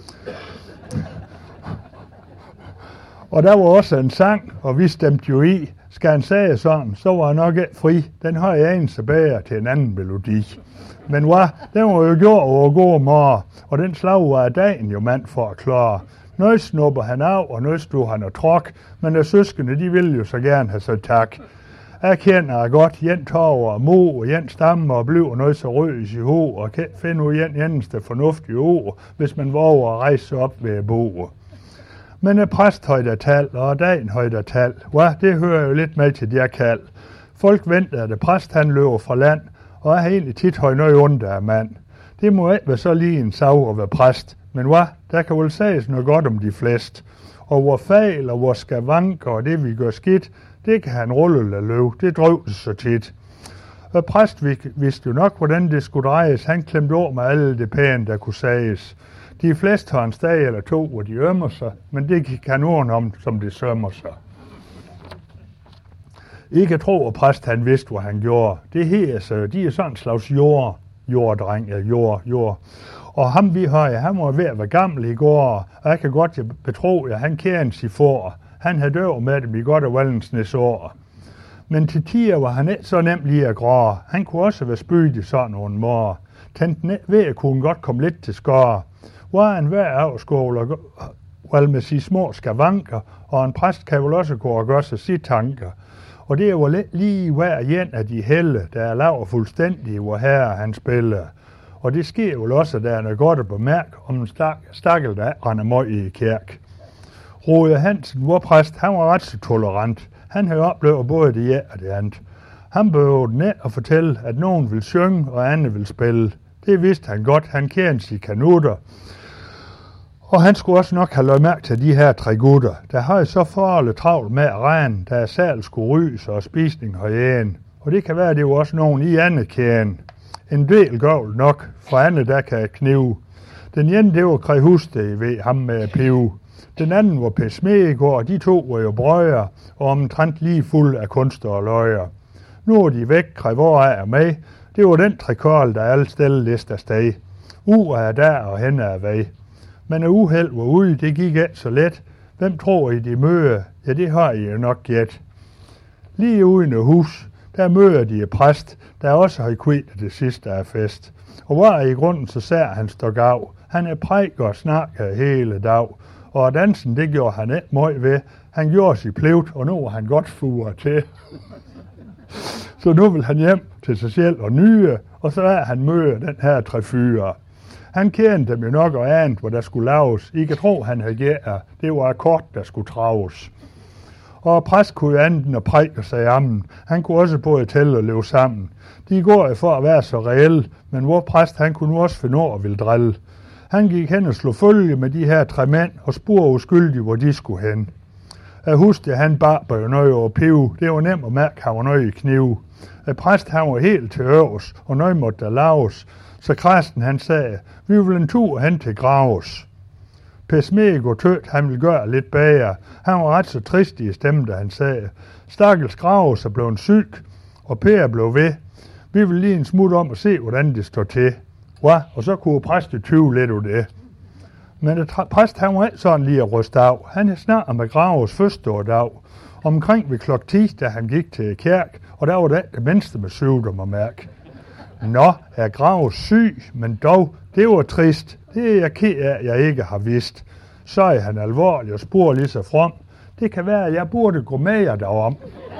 Speaker 1: Og der var også en sang, og vi stemte jo i. Skal han sige sådan, så var han nok ikke fri. Den høje eneste bager til en anden melodi. Men hvad? Den var jo gjort over god mor, og den slag var dagen jo mand for at klare. Noget snupper han af, og noget stod han og tråk, men de søskende, de ville jo så gerne have så tak. Jeg kender godt Jens Torv og Mo, og Jens Stamme og bliver noget så rød i sit hoved, og kan finde ud af eneste fornuftige ord, hvis man våger at rejse op ved bordet. Men præst højt tal, og dagen højt tal, det hører jo lidt med til de kald. Folk venter, at præst han løber fra land, og jeg har egentlig tit højt noget ondt af mand. Det må ikke være så lige en sag at være præst, men der kan vel siges noget godt om de fleste. Og hvor fejl og hvor skavanker og det vi gør skidt, det kan han rulle eller løbe, det drøvdes så tit. Og præst vidste jo nok, hvordan det skulle drejes. Han klemte over med alle det pæne, der kunne sages. De fleste har en stag eller to, hvor de ømmer sig, men det gik han orden om, som det sømmer sig. Ikke tro, at præst han vidste, hvad han gjorde. Det her, så de er sådan en slags jorddreng, jord. Og ham vi har, han var ved at være gammel i går, og jeg kan godt betro, at han kæren sig for. Han havde døv med dem i godt og valensnes år. Men til tider var han ikke så nemt lige at græde. Han kunne også være spydig i sådan nogle mor. Tænkte ned ved at kunne godt komme lidt til skår. Var en hver afskål og vel med sine små skavanker, og en præst kan vel også gå og gøre sig sit tanker. Og det er jo lidt lige hver en af de helle, der er lavet fuldstændig, hvor herre han spiller. Og det sker jo også, at der er noget godt at bemærke om en stakkel, der render møg i kirke. Rode Hansen, vor præst, han var ret så tolerant. Han havde oplevet både det ene og det andet. Han behøvede ned og fortælle, at nogen vil synge, og andre vil spille. Det vidste han godt, han kendte sine kanutter. Og han skulle også nok have løjet mærke til de her tre gutter, der havde så forholdet travlt med at regne, der sal skulle ryse og spisning herhjemme. Og det kan være, at det var også nogen i andet kæden. En del gavl nok, for andre der kan knive. Den ene, det var Krej Husted ved ham med pive. Den anden var Per Smedegård, og de to var jo brøger, og omtrent lige fuld af kunster og løjer. Nu er de væk, Krej hvor er med. Det var den trikol, der alle stille list af sted. Er der og hen er vej. Men uheld var ude, det gik ikke så let. Hvem tror I, de møder? Ja, det har I jo nok gæt. Lige uden af hus, der møder de præst, der også har kvidt det sidste af fest. Og hvor i grunden så sær han står gav. Han er præk og snakker hele dag. Og dansen, det gjorde han ikke meget ved. Han gjorde sig pligt, og nu var han godt furet til. Så nu vil han hjem til sig selv og nye, og så er han møder den her tre fyre. Han kendte dem jo nok og anede, hvor der skulle laves. I kan tro, han havde gæret. Det var akkord, der skulle traves. Og præst kunne jo anden og prække sig sammen. Han kunne også både tælle og leve sammen. De går jo for at være så reelle, men hvor præst han kunne nu også finde over og ville drille. Han gik hen og slog følge med de her tre mænd og spurgte uskyldigt, hvor de skulle hen. Jeg huskede, han barber jo noget over pive. Det var nemt at mærke, han var noget i knive. Præst han var helt til øvs, og noget måtte der laves. Så Kræsten han sagde, vi vil en tur hen til Graves. Per Smedegård tøt, han ville gøre lidt bager. Han var ret så trist i stemmen, da han sagde, stakkels Graves er blevet syg, og Per blev ved. Vi vil lige en smut om og se, hvordan det står til. Og så kunne præsten tyve lidt af det. Men præst han var ikke sådan lige at ryste af. Han snart med Graves første dag. Omkring ved klok 10, da han gik til kirke, og der var det mindste med sygdom at mærke. Nå, er Graves syg, men dog, det var trist. Det er jeg ked af, jeg ikke har vidst. Så er han alvorlig og spurgte lige så from. Det kan være, at jeg burde gå med jer derom.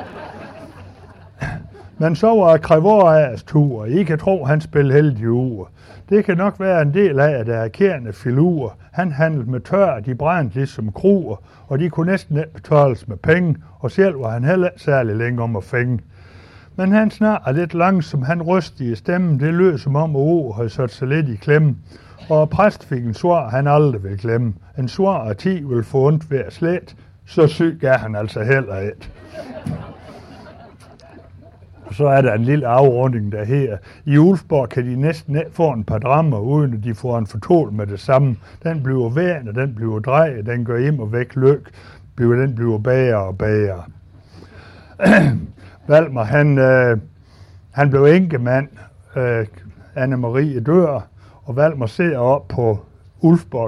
Speaker 1: Men så var Krevorads tur, og I kan tro, han spillede heldige uger. Det kan nok være en del af, at der er kærende filurer. Han handlede med tør, de brændte ligesom kruer, og de kunne næsten ikke betales med penge, og selv var han heller ikke særlig længe om at fænge. Men han snakker lidt langsom, han rystede i stemmen, det lød som om ord havde sat sig lidt i klemme. Og præst fik en svar, han aldrig ville glemme. En svar af 10 vil få ondt ved at slet, så syg er han altså heller ikke. Så er der en lille afrunding, der her. I Ulfborg kan de næsten ikke få en par drammer, uden at de får en fortol med det samme. Den bliver vand, og den bliver drejet, den går hjem og væk lyk, den bliver bager og bager. Valmer, han blev enkemand, Anne-Marie dør, og Valmer ser op på Ulfborg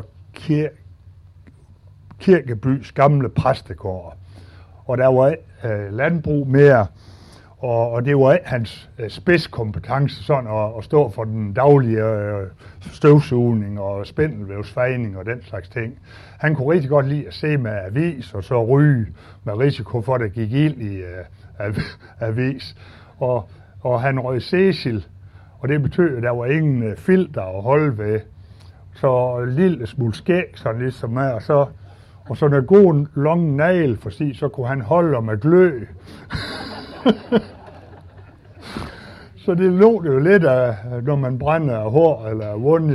Speaker 1: Kirkebys gamle præstegård. Og der var landbrug mere, og det var ikke hans spidskompetence sådan at stå for den daglige støvsugning og spindelvævsfejning og den slags ting. Han kunne rigtig godt lide at se med avis og så ryge med risiko for, at der gik ild i avis. Og han røg Cecil, og det betød, at der var ingen filter at holde ved. Så en lille smule skæg, sådan ligesom her, og så en god lang negl, for så kunne han holde med glø. Så det lå det jo lidt af, når man brænder hår, eller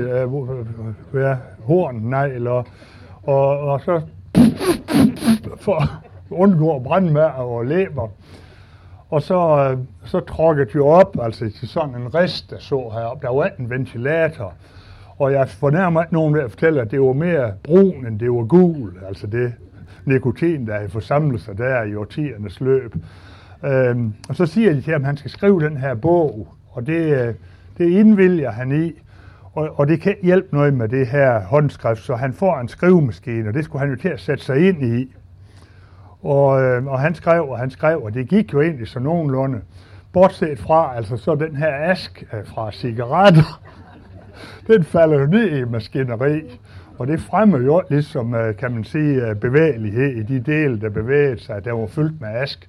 Speaker 1: hornnegl, og så for at undgå at brænde med og læber. Og så tråkket jo op, altså til sådan en rist, der så heroppe. Der var en ventilator, og jeg fornærmer ikke nogen ved at fortælle, at det var mere brun, end det var gul. Altså det nikotin, der havde forsamlet sig der i årtiernes løb. Og så siger de til ham, at han skal skrive den her bog, og det indvilger han i. Og det kan hjælpe noget med det her håndskrift, så han får en skrivemaskine, og det skulle han jo til at sætte sig ind i. Og han skrev, og det gik jo egentlig så nogenlunde. Bortset fra, altså så den her ask fra cigaretter, den falder jo ned i maskineri. Og det fremmer jo ligesom, kan man sige, bevægelighed i de dele, der bevægede sig, der var fyldt med ask.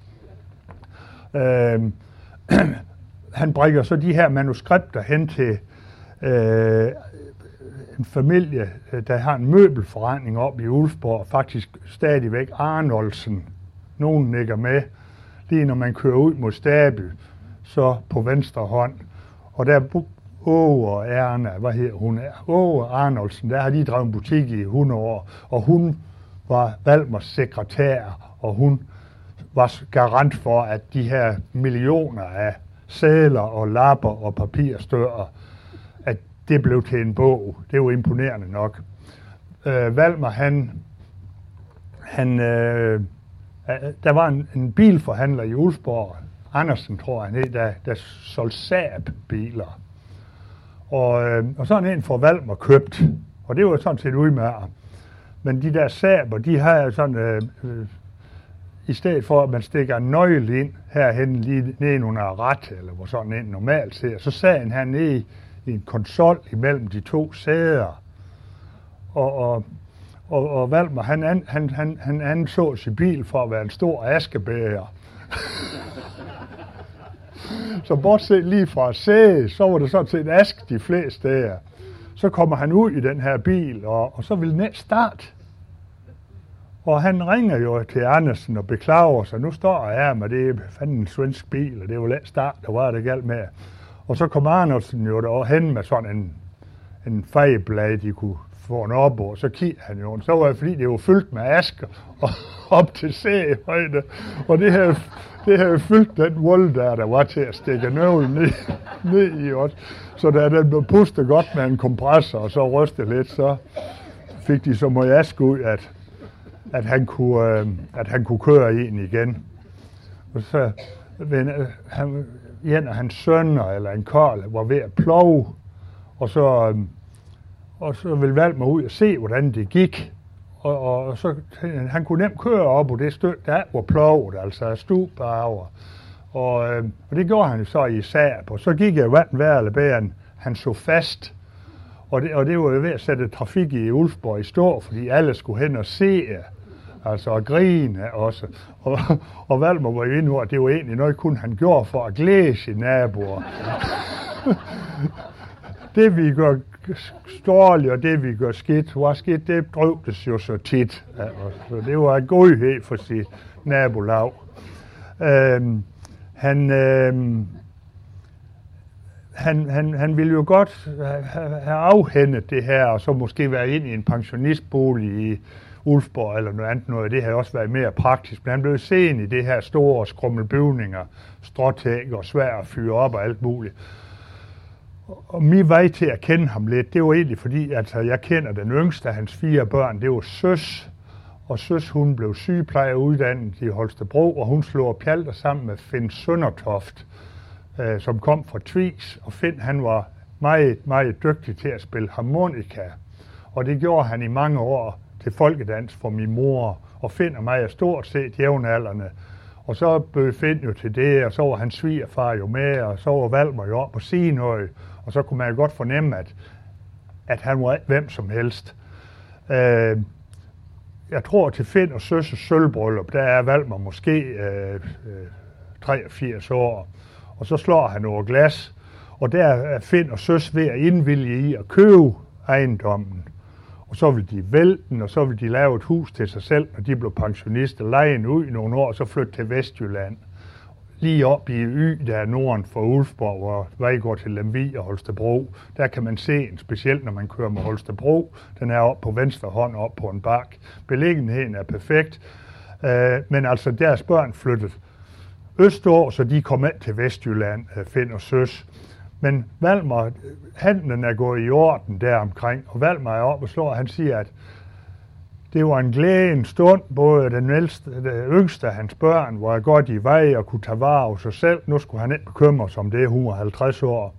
Speaker 1: Han bringer så de her manuskripter hen til en familie, der har en møbelforretning op i Ulfborg, faktisk stadigvæk Arnoldsen. Nogen nikker med, lige når man kører ud mod Staby, så på venstre hånd. Og der Åge og Erna, hvad hedder hun? Åge Arnoldsen, der har de drevet butik i 100 år, og hun var Valmers sekretær, og hun var garant for, at de her millioner af sedler og lapper og papirstørre, at det blev til en bog. Det var imponerende nok. Valmer, der var en bilforhandler i Ulfborg, Andersen tror jeg, der solgte Saab-biler. Og sådan en får Valmer købt, og det var sådan set udmærket. Men de der Saaber, de har sådan, i stedet for at man stikker en nøgle ind herhen lige ned under ret, eller hvor sådan en normalt ser, så sad han hernede i en konsol imellem de to sæder. Og Valmer, han anså sin bil for at være en stor askebæger. Så bortset lige fra sæde, så var det sådan set ask de fleste steder. Så kommer han ud i den her bil, og så vil den ikke starte. Og han ringer jo til Andersen og beklager sig. Nu står jeg her med det fandme en svensk bil, og det var let start, der var det galt med. Og så kom Andersen jo der hen med sådan en fejblad, de kunne få en op, og så kiggede han jo. Så var det fordi, det var fyldt med asker og op til sæhøjde. Og det havde fyldt den vold der var til at stikke nøglen ned i os. Så da den blev pustet godt med en kompressor og så rystede lidt, så fik de så meget ask ud, at han kunne køre i den igen. Og så en af hans sønner eller en karl var ved at plove, og så ville Valmer ud og se, hvordan det gik. Og så han kunne nemt køre op på det stykke, der var plovet, altså stubaver. Og det gjorde han så i Saab, og så gik jeg vand hver eller bæren, han så fast. Og det var jo ved at sætte trafik i Ulfborg i stå, fordi alle skulle hen og se, altså og grine også. Og Valmer var jo inde, at det var egentlig noget, kun han gjorde for at glæde sine naboer. Det vi gør dårligt, og det vi gør skidt, det drøvdes jo så tit. Så det var en godhed for sit nabolag. han ville jo godt have afhændet det her, og så måske være ind i en pensionistbolig i Ulfborg eller noget andet noget. Det har også været mere praktisk, men han blev sen i det her store skrummelbygninger, stråtæg og svær at fyre op og alt muligt. Og min vej til at kende ham lidt, det var egentlig fordi, altså, jeg kender den yngste af hans 4 børn, det var Søs. Og Søs, hun blev sygeplejer uddannet i Holstebro, og hun slog pjalter sammen med Finn Søndertoft, som kom fra Tvis. Og Finn, han var meget, meget dygtig til at spille harmonika. Og det gjorde han i mange år til folkedans for min mor. Og Finn og mig er stort set jævnaldrende. Og så blev Finn jo til det, og så var hans svigerfar jo med, og så var Valmer jo op og sige noget. Og så kunne man jo godt fornemme, at han var hvem som helst. Jeg tror, til Finn og Søs' sølvbryllup, der er Valmer måske 83 år. Og så slår han over glas, og der er Finn og Søs ved at indvillige i at købe ejendommen. Og så vil de vælte den, og så vil de lave et hus til sig selv, når de blev pensionister, leje den ud i nogle år, og så flytte til Vestjylland. Lige op i Y, der er norden for Ulfborg, hvor vej går til Lemvig og Holstebro. Der kan man se en, specielt når man kører med Holstebro. Den er op på venstre hånd, op på en bak. Beliggenheden er perfekt, men altså deres børn flyttet østover, så de kom ind til Vestjylland, Finn og Søs. Men Valmer, handlen er gået i orden der omkring, og Valmer er oppe og slår, og han siger, at det var en glæde en stund, både den yngste af hans børn var godt i vej og kunne tage vare af sig selv. Nu skulle han ikke bekymre sig om det, hun var 50 år.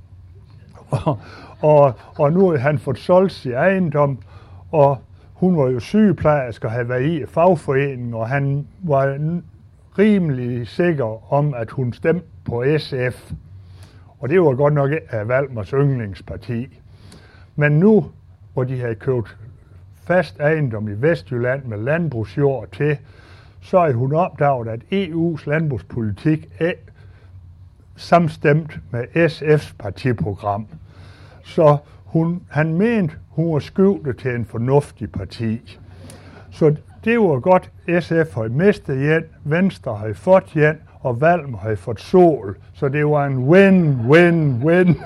Speaker 1: Og nu har han fået solgt sin ejendom, og hun var jo sygeplejerske og havde været i fagforeningen, og han var rimelig sikker om, at hun stemte på SF. Og det var godt nok af Valmers yndlingsparti. Men nu, hvor de havde købt fast ejendom i Vestjylland med landbrugsjord til, så er hun opdaget, at EU's landbrugspolitik er samstemt med SF's partiprogram. Så han mente, hun var skjult til en fornuftig parti. Så det var godt, SF havde mistet igen, Venstre havde fået igen, og Valmer havde fået sol. Så det var en win-win-win.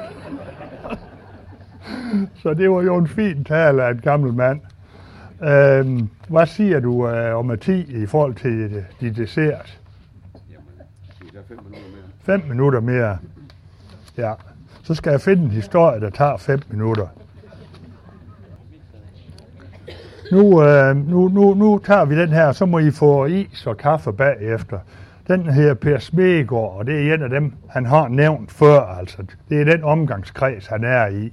Speaker 1: Så det var jo en fin tale af en gammel mand. Hvad siger du om 10 i forhold til de dessert?
Speaker 2: Jamen, der er 5 minutter mere.
Speaker 1: 5 minutter mere. Ja. Så skal jeg finde en historie, der tager 5 minutter. Nu tager vi den her, så må I få is og kaffe bagefter. Den her Per Smedegaard, og det er en af dem, han har nævnt før, altså. Det er den omgangskreds, han er i.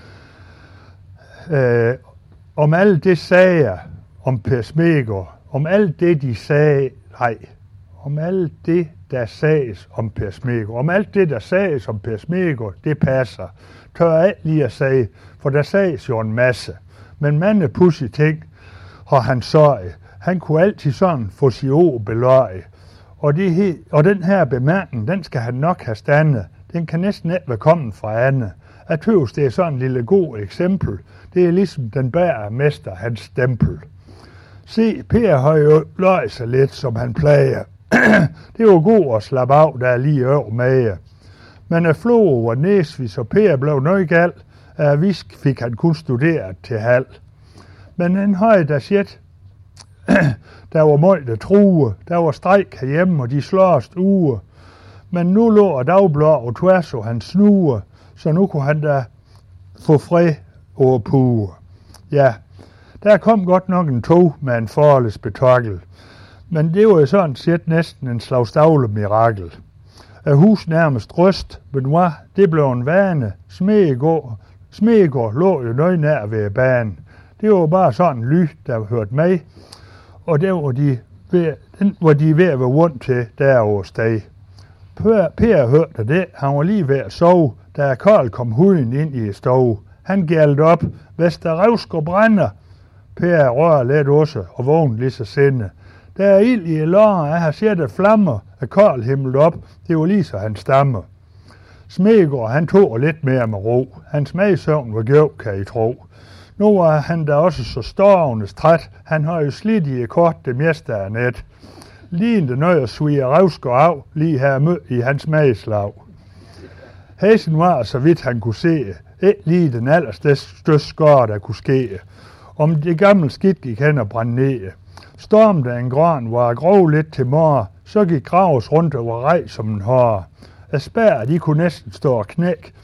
Speaker 1: Om alle det sager om Per Smedegaard, om alt det, de sagde, om alt det, der sages om Per Smedegaard, om alt det, der sages om Per Smedegaard, det passer. Tør jeg lige at sige, for der sages jo en masse. Men mange pudsige ting har han sagt. Han kunne altid sådan få sig ord beløje. Og den her bemærkning, den skal han nok have standet. Den kan næsten ikke være kommet fra Anne. Jeg tøves, det er sådan en lille god eksempel. Det er ligesom den bærer mester hans stempel. Se, Per har jo løjet sig lidt, som han plejer. Det var god at slappe af, der er lige over med. Men af Flo var næsvis, og Per blev noget galt. Af visk fik han kun studeret til halv. Men han havde da shit. Der var mål, der true. Der var strejk herhjemme, og de slåst uge. Men nu lå Dagblad og tværs og han snue, så nu kunne han da få fred over puge. Ja, der kom godt nok en tog med en forholdes betorkel. Men det var jo sådan set næsten en slags mirakel. Af hus nærmest røst, Benoit, det blev en vane. Smedegaard lå jo nøje nær ved banen. Det var bare sådan en ly, der hørte med. Og den var de ved at være rundt til derovre sted. Per hørte det, han var lige ved at sove, da Karl kom huden ind i stove. Han gældte op, hvis der revsker brænder. Per rører lidt også og vågnede lige så sinde. Der er ild i låren, jeg har set at flammer af Karl himmelt op. Det var lige så han stammer. Smedegaard, han tog lidt mere med ro. Hans magesøvn var gøv, kan I tro. Nu var han da også så stående træt. Han har jo slidt i kort det meste af net. Lignede noget at svige revsker af, lige her mød i hans mageslag. Hæsen var, så vidt han kunne se, ikke lige den allerstørste skår, der kunne ske. Om det gamle skidt gik hen og brændte ned. Stormte en gran var grov lidt til mor, så gik Graves rundt over rej som en hår. Asperger, de kunne næsten stå og knæk.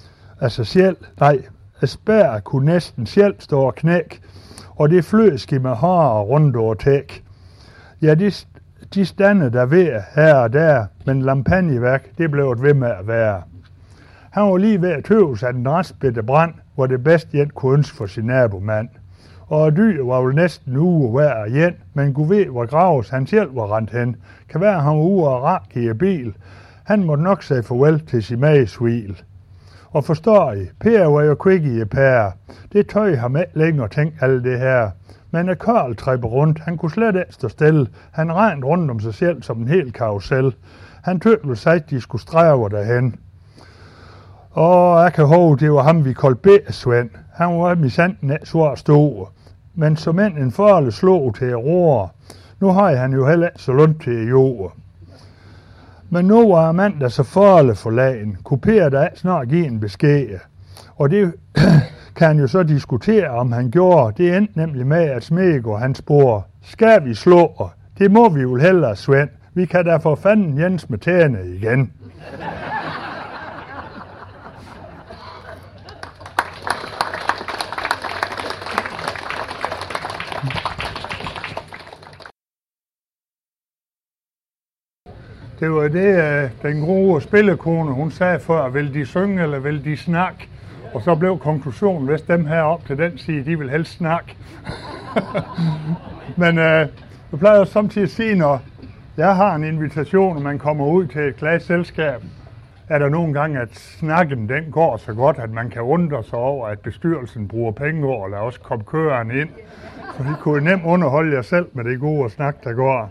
Speaker 1: Asperger kunne næsten selv stå og knæk, og det fløski med hår rundt over tæk. Ja, de stande der ved her og der, men lampanjeværk, det blev et ved med at være. Han var lige ved at tøves af den restbitte brand, hvor det bedste hjem kunne ønske for sin nabomand. Og dyr var vel næsten uge hver hjem, men Gud ved, hvor Graves han selv var rendt hen. Kan være, han var uge og rak i bil. Han måtte nok sige farvel til sin magesvil. Og forstår I, Per var jo kvik i pære. Det tøj ham ikke længere tænkt alt det her. Men at Karl træber rundt, han kunne slet ikke stå stille. Han rendte rundt om sig selv som en hel karusel. Han tøvede sig, at de skulle stræve derhen. Og jeg kan huske, det var ham, vi kaldte B-Svend. Han var misanten af svær stor. Men som en forle slog til at roer. Nu har han jo heller ikke så lundt til jord. Men nu var mand, der så forle for lagen, kunne Per da snart give en besked. Og det kan han jo så diskutere, om han gjorde. Det endte nemlig med, at Smegård han spor. Skal vi slå? Det må vi jo hellere, Svend. Vi kan da få fanden Jens med tæerne igen. Det var det, den gode spillekone, hun sagde før, vil de synge eller vil de snakke? Og så blev konklusionen, hvis dem her op til den side, de vil helst snakke. Men jeg plejer samtidig at sige, når jeg har en invitation, og man kommer ud til et klasseselskab, er der nogle gange, at snakken den går så godt, at man kan undre sig over, at bestyrelsen bruger penge over, og lader også komme køren ind. Så de kunne nemt underholde jer selv med det gode snak, der går.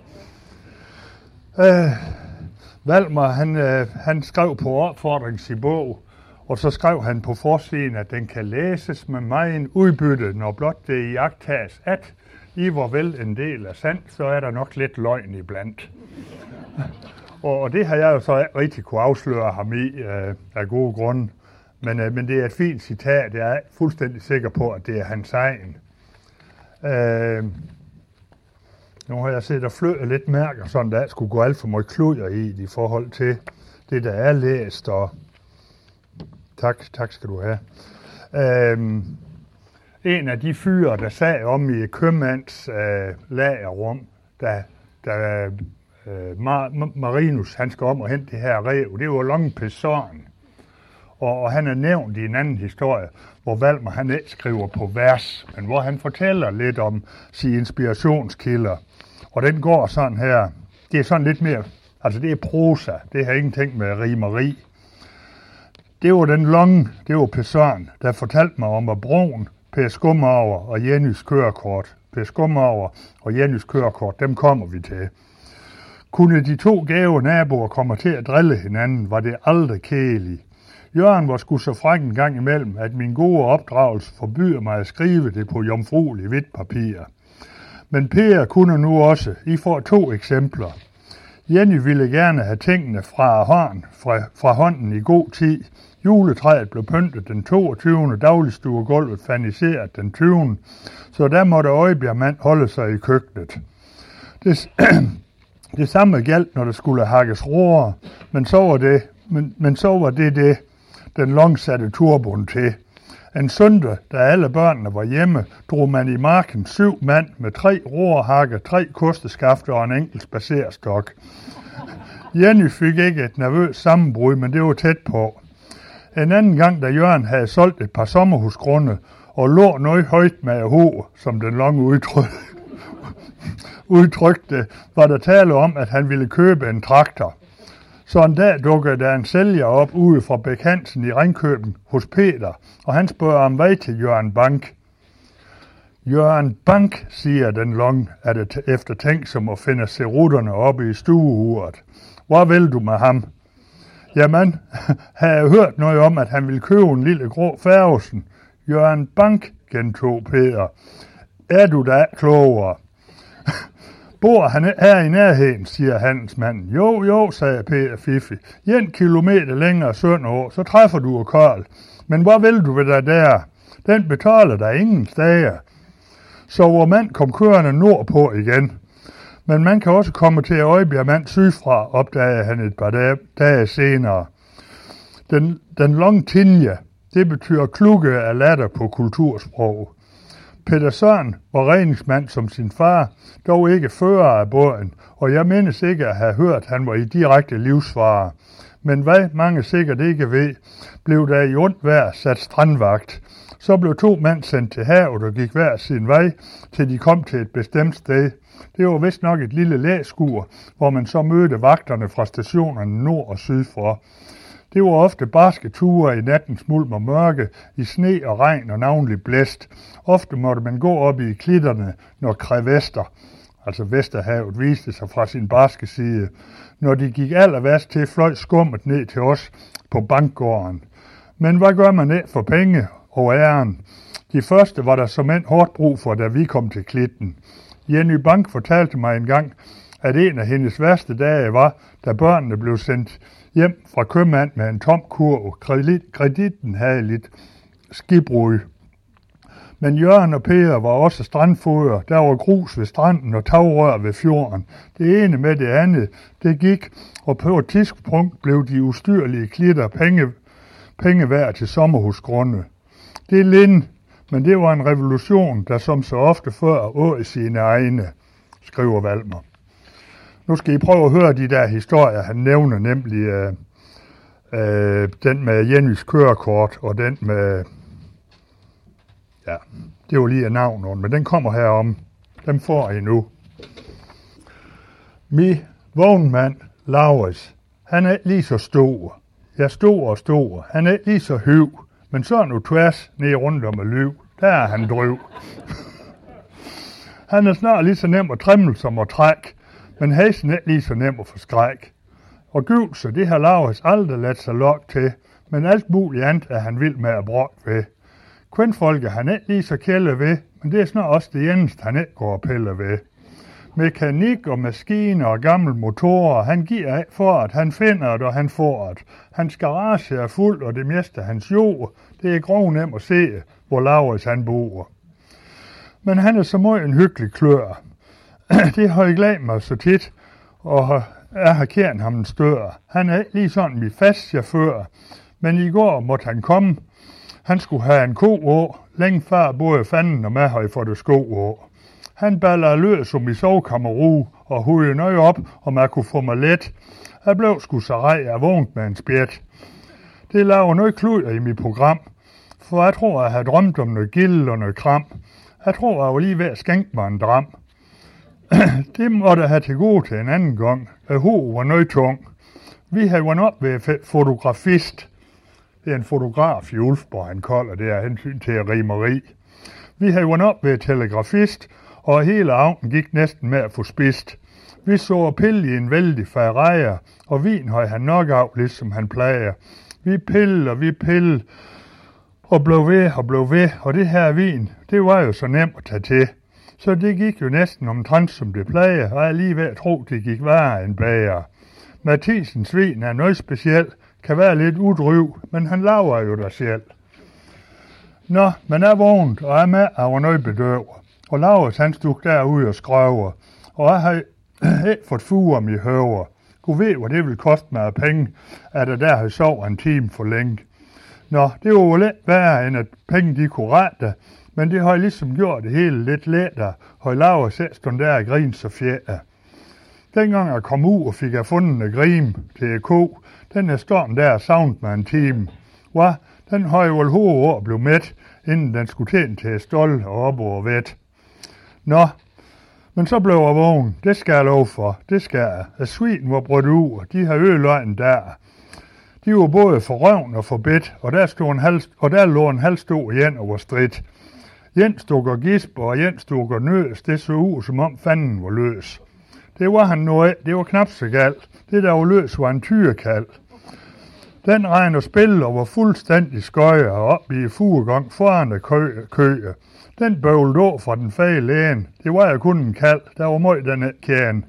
Speaker 1: Valmer, han skrev på opfordring sin bog, og så skrev han på forsiden, at den kan læses med megen udbytte, når blot det iagttages, at I var vel en del af sandt, så er der nok lidt løgn iblandt. Og det har jeg jo så ikke rigtig kunne afsløre ham i af gode grunde. Men det er et fint citat, jeg er fuldstændig sikker på, at det er hans egen. Nu har jeg set, at fløde lidt mærker, sådan der skulle gå alt for meget kluder i forhold til det, der er læst. Og tak skal du have. En af de fyre, der sad om i købmands lagerrum, da Marinus han skal om og hente det her rev, det var Longpesson. Og han er nævnt i en anden historie, hvor Valmer han ikke skriver på vers, men hvor han fortæller lidt om sine inspirationskilder. Og den går sådan her. Det er sådan lidt mere, altså det er prosa, det har ingenting med rimeri. Det var den Long, det var Pesson, der fortalte mig om, at broen, Per Skummager og Jennys kørekort, Per Skummager og Jennys kørekort, dem kommer vi til. Kunne de to gave naboer komme til at drille hinanden, var det aldrig kædeligt. Jørgen var sgu så fræk en gang imellem, at min gode opdragelse forbyder mig at skrive det på jomfrueligt hvidt papir. Men Per kunne nu også. I får 2 eksempler. Jenny ville gerne have tingene fra hånden i god tid. Juletræet blev pyntet den 22. Dagligstuegulvet faniseret den 20. Så der måtte Øjbjergmand holde sig i køkkenet. Det samme galt, når der skulle hakkes roer, men så var det, den langsatte turbund til. En søndag, da alle børnene var hjemme, drog man i marken 7 mand med 3 roerhakker, 3 kosteskafter og en enkelt spacerstok. Jenny fik ikke et nervøst sammenbrud, men det var tæt på. En anden gang, da Jørgen havde solgt et par sommerhusgrunde og lå noget højt med ho, som den lange udtrykte, var der tale om, at han ville købe en traktor. Så en dag dukkede der en sælger op ude fra Bæk Hansen i Ringkøben hos Peter, og han spørger om vej til Jørgen Bank. Jørgen Bank, siger den Long, er det eftertænksom at finde cerutterne oppe i stueuret. Hvor vil du med ham? Jamen, har jeg hørt noget om, at han ville købe en lille grå Færgesen. Jørgen Bank, gentog Peter. Er du da klogere? Bor han her i nærheden, siger handelsmanden. Jo, sagde Peter Fifi. 1 kilometer længere sønderår, så træffer du Karl. Men hvor vil du ved dig der? Den betaler der ingen steder. Så vor mand kom kørende nordpå igen. Men man kan også komme til Øjbjerg mand sydfra, opdagede han et par dage senere. Den lange tinje, det betyder klukke af latter på kultursprog. Peter Søren var redningsmand som sin far, dog ikke fører af båden, og jeg mindes ikke at have hørt, at han var i direkte livsfare. Men hvad mange sikkert ikke ved, blev der i ondt vejr sat strandvagt. Så blev 2 mænd sendt til havet og gik hver sin vej, til de kom til et bestemt sted. Det var vist nok et lille læskur, hvor man så mødte vagterne fra stationerne nord og syd for. Det var ofte barske ture i nattens mulm og mørke, i sne og regn og navnlig blæst. Ofte måtte man gå op i klitterne, når Krevester, altså Vesterhavet, viste sig fra sin barske side. Når de gik allerværst til, fløj skummet ned til os på bankgården. Men hvad gør man af for penge og æren? De første var der såmænd hårdt brug for, da vi kom til klitten. Jenny Bank fortalte mig engang, at en af hendes værste dage var, da børnene blev sendt hjem fra købmand med en tom kurv. Kreditten havde lidt skibbrud. Men Jørgen og Peter var også strandfoder. Der var grus ved stranden og tagrør ved fjorden. Det ene med det andet, det gik, og på et tidspunkt blev de ustyrlige klitter penge værd til sommerhusgrunde. Det er lind, men det var en revolution, der som så ofte før åd sine egne, skriver Valmer. Nu skal I prøve at høre de der historier, han nævner, nemlig den med Jennys kørekort, og den med, ja, det var lige et navn, men den kommer herom. Dem får I nu. Mi vognmand, Laurits, han er ikke lige så stor. Jeg stor. Han er ikke lige så høv, men så nu tværs ned rundt om løv. Der er han drøv. Han er snart lige så nem at trimmel som at trække, men hasen er lige så nem at forskrække. Og gøvse, det har Laurits aldrig ladt sig lokke til, men alt muligt andet er han vild med at brokke ved. Kvindfolket han er lige så kælde ved, men det er snart også det eneste, han ikke går og piller ved. Mekanik og maskiner og gamle motorer, han giver af for, at han finder det, og han får det. Hans garage er fuld, og det meste af hans jord, det er grov nemt at se, hvor Laurits han bor. Men han er så meget en hyggelig klør. Det har jeg glemt mig så tit, og jeg har kendt ham en stør. Han er lige sådan min fast chauffør, men i går måtte han komme. Han skulle have en ko på, længe før både fanden og mig har fået det sko på. Han baller løs som i sovekammeru og hovedede nøje op, om jeg kunne få mig let. Jeg blev sgu så rej, jeg vågnet med en spjæt. Det laver noget kluder i mit program, for jeg tror, jeg har drømt om noget gild og noget kram. Jeg tror, jeg var lige ved at skænke mig en dram. Det måtte jeg have til gode til en anden gang. Hovedet var noget tung. Vi havde været op ved fotografist. Det er en fotograf i Ulfborg, han kolder det af hensyn til rimeri. Vi havde været op ved telegrafist, og hele aften gik næsten med at få spist. Vi så pille i en vældig færrejer, og vin havde han nok af, ligesom han plejer. Vi pillede, og blev ved, og det her vin, det var jo så nemt at tage til. Så det gik jo næsten omtrent som det plejer, og jeg lige ved at tro, det gik værre end bager. Mathisens vin er noget specielt, kan være lidt udriv, men han laver jo der selv. Nå, men er vågnet, og er med, og var noget bedøver. Og Laurits han stod derude og skrøver, og jeg har ikke fået fuger om i høver. Gud ved, hvad det ville koste mig af penge, at jeg der havde sovet en time for længe. Nå, det var jo lidt værre, end at penge de kunne rette, men det har ligesom gjort det hele lidt lettere, og Laurits selv stod der og grinede så fjerde. Dengang jeg kom ud og fik jeg fundet en grim til ko, den her storm der savnet mig en time. Hva? Den har jo vel hovedet og blev mæt, inden den skulle til stol og op over vet. Nå, men så blev jeg vågen. Det skal jeg love for. Det skal jeg. At svinen var brudt ud, og de har ødeløgn der. De var både for røvn og for bedt, og der lå en halvstor igen over stridt. Jens stod og gisper, og Jens stod og nøs. Det så ud, som om fanden var løs. Det var han noget. Det var knap så galt. Det der var løs var en tyrekald. Den regn og spil og var fuldstændig skøje op i fugegang foran kø. Den bøvlede over fra den fage lægen. Det var jeg kun en kald. Der var møg den kæren.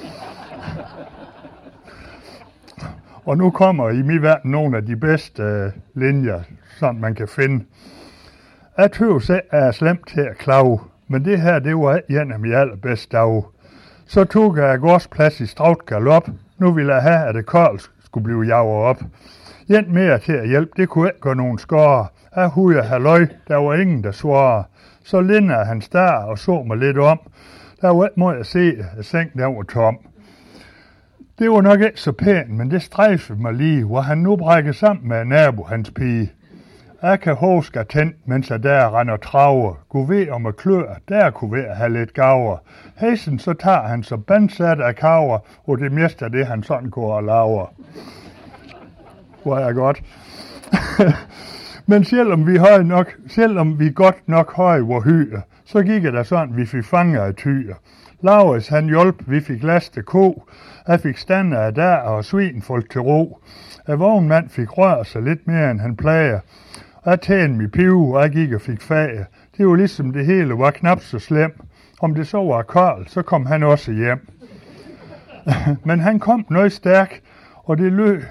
Speaker 1: Og nu kommer i min verden nogle af de bedste linjer, som man kan finde. Jeg tøvs er slemt til at klage, men det her, det var en af mine allerbedste dage. Så tog jeg gårdsplads i stravt galop. Nu ville jeg have, at det koldt skulle blive jaget op. En mere til at hjælpe, det kunne ikke gøre nogen skåre. Jeg hujer halløj, der var ingen, der svarede. Så linder han der og så mig lidt om. Der var ikke meget at se, at sengen der var tom. Det var nok ikke så pænt, men det strejfede mig lige, hvor han nu brækker sammen med nabo, hans pige. Jeg kan huske at tænde, mens jeg der render traver. Gå ved om at klør, der kunne være have lidt gaver. Hæsen så tager han så bandsat af kaver, og det meste af det han sådan går og laver. Hvor er godt. Men selvom vi godt nok høj vor hyre, så gik det sådan, vi fik fanger af tyre. Laurits han hjælp, vi fik laste ko. Jeg fik stande af der og svin folk til ro. Vognmand fik rør sig lidt mere end han plager. Jeg tændte min pive, og jeg gik og fik fag. Det var ligesom det hele var knap så slem. Om det så var koldt, så kom han også hjem. Men han kom noget stærk, og det løb,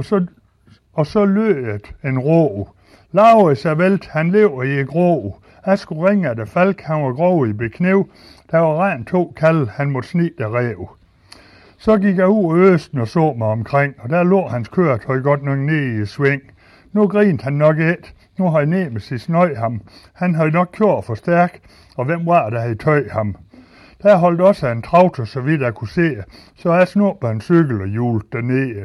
Speaker 1: og så løb en ro. Laurits er vælt, han lever i et grå. Jeg skulle ringe, at Falk, han var grov i beknæv. Der var rent 2 kald, han måtte snige der rev. Så gik jeg ud af østen og så mig omkring, og der lå hans køretøj godt nok ned i sving. Nu grinte han nok et. Nu har jeg nemesis nøj ham. Han havde nok kørt for stærk, og hvem var der havde tøj ham? Der holdt også en traktor, så vidt jeg kunne se, så jeg snuppede en cykel og hjulte dernede.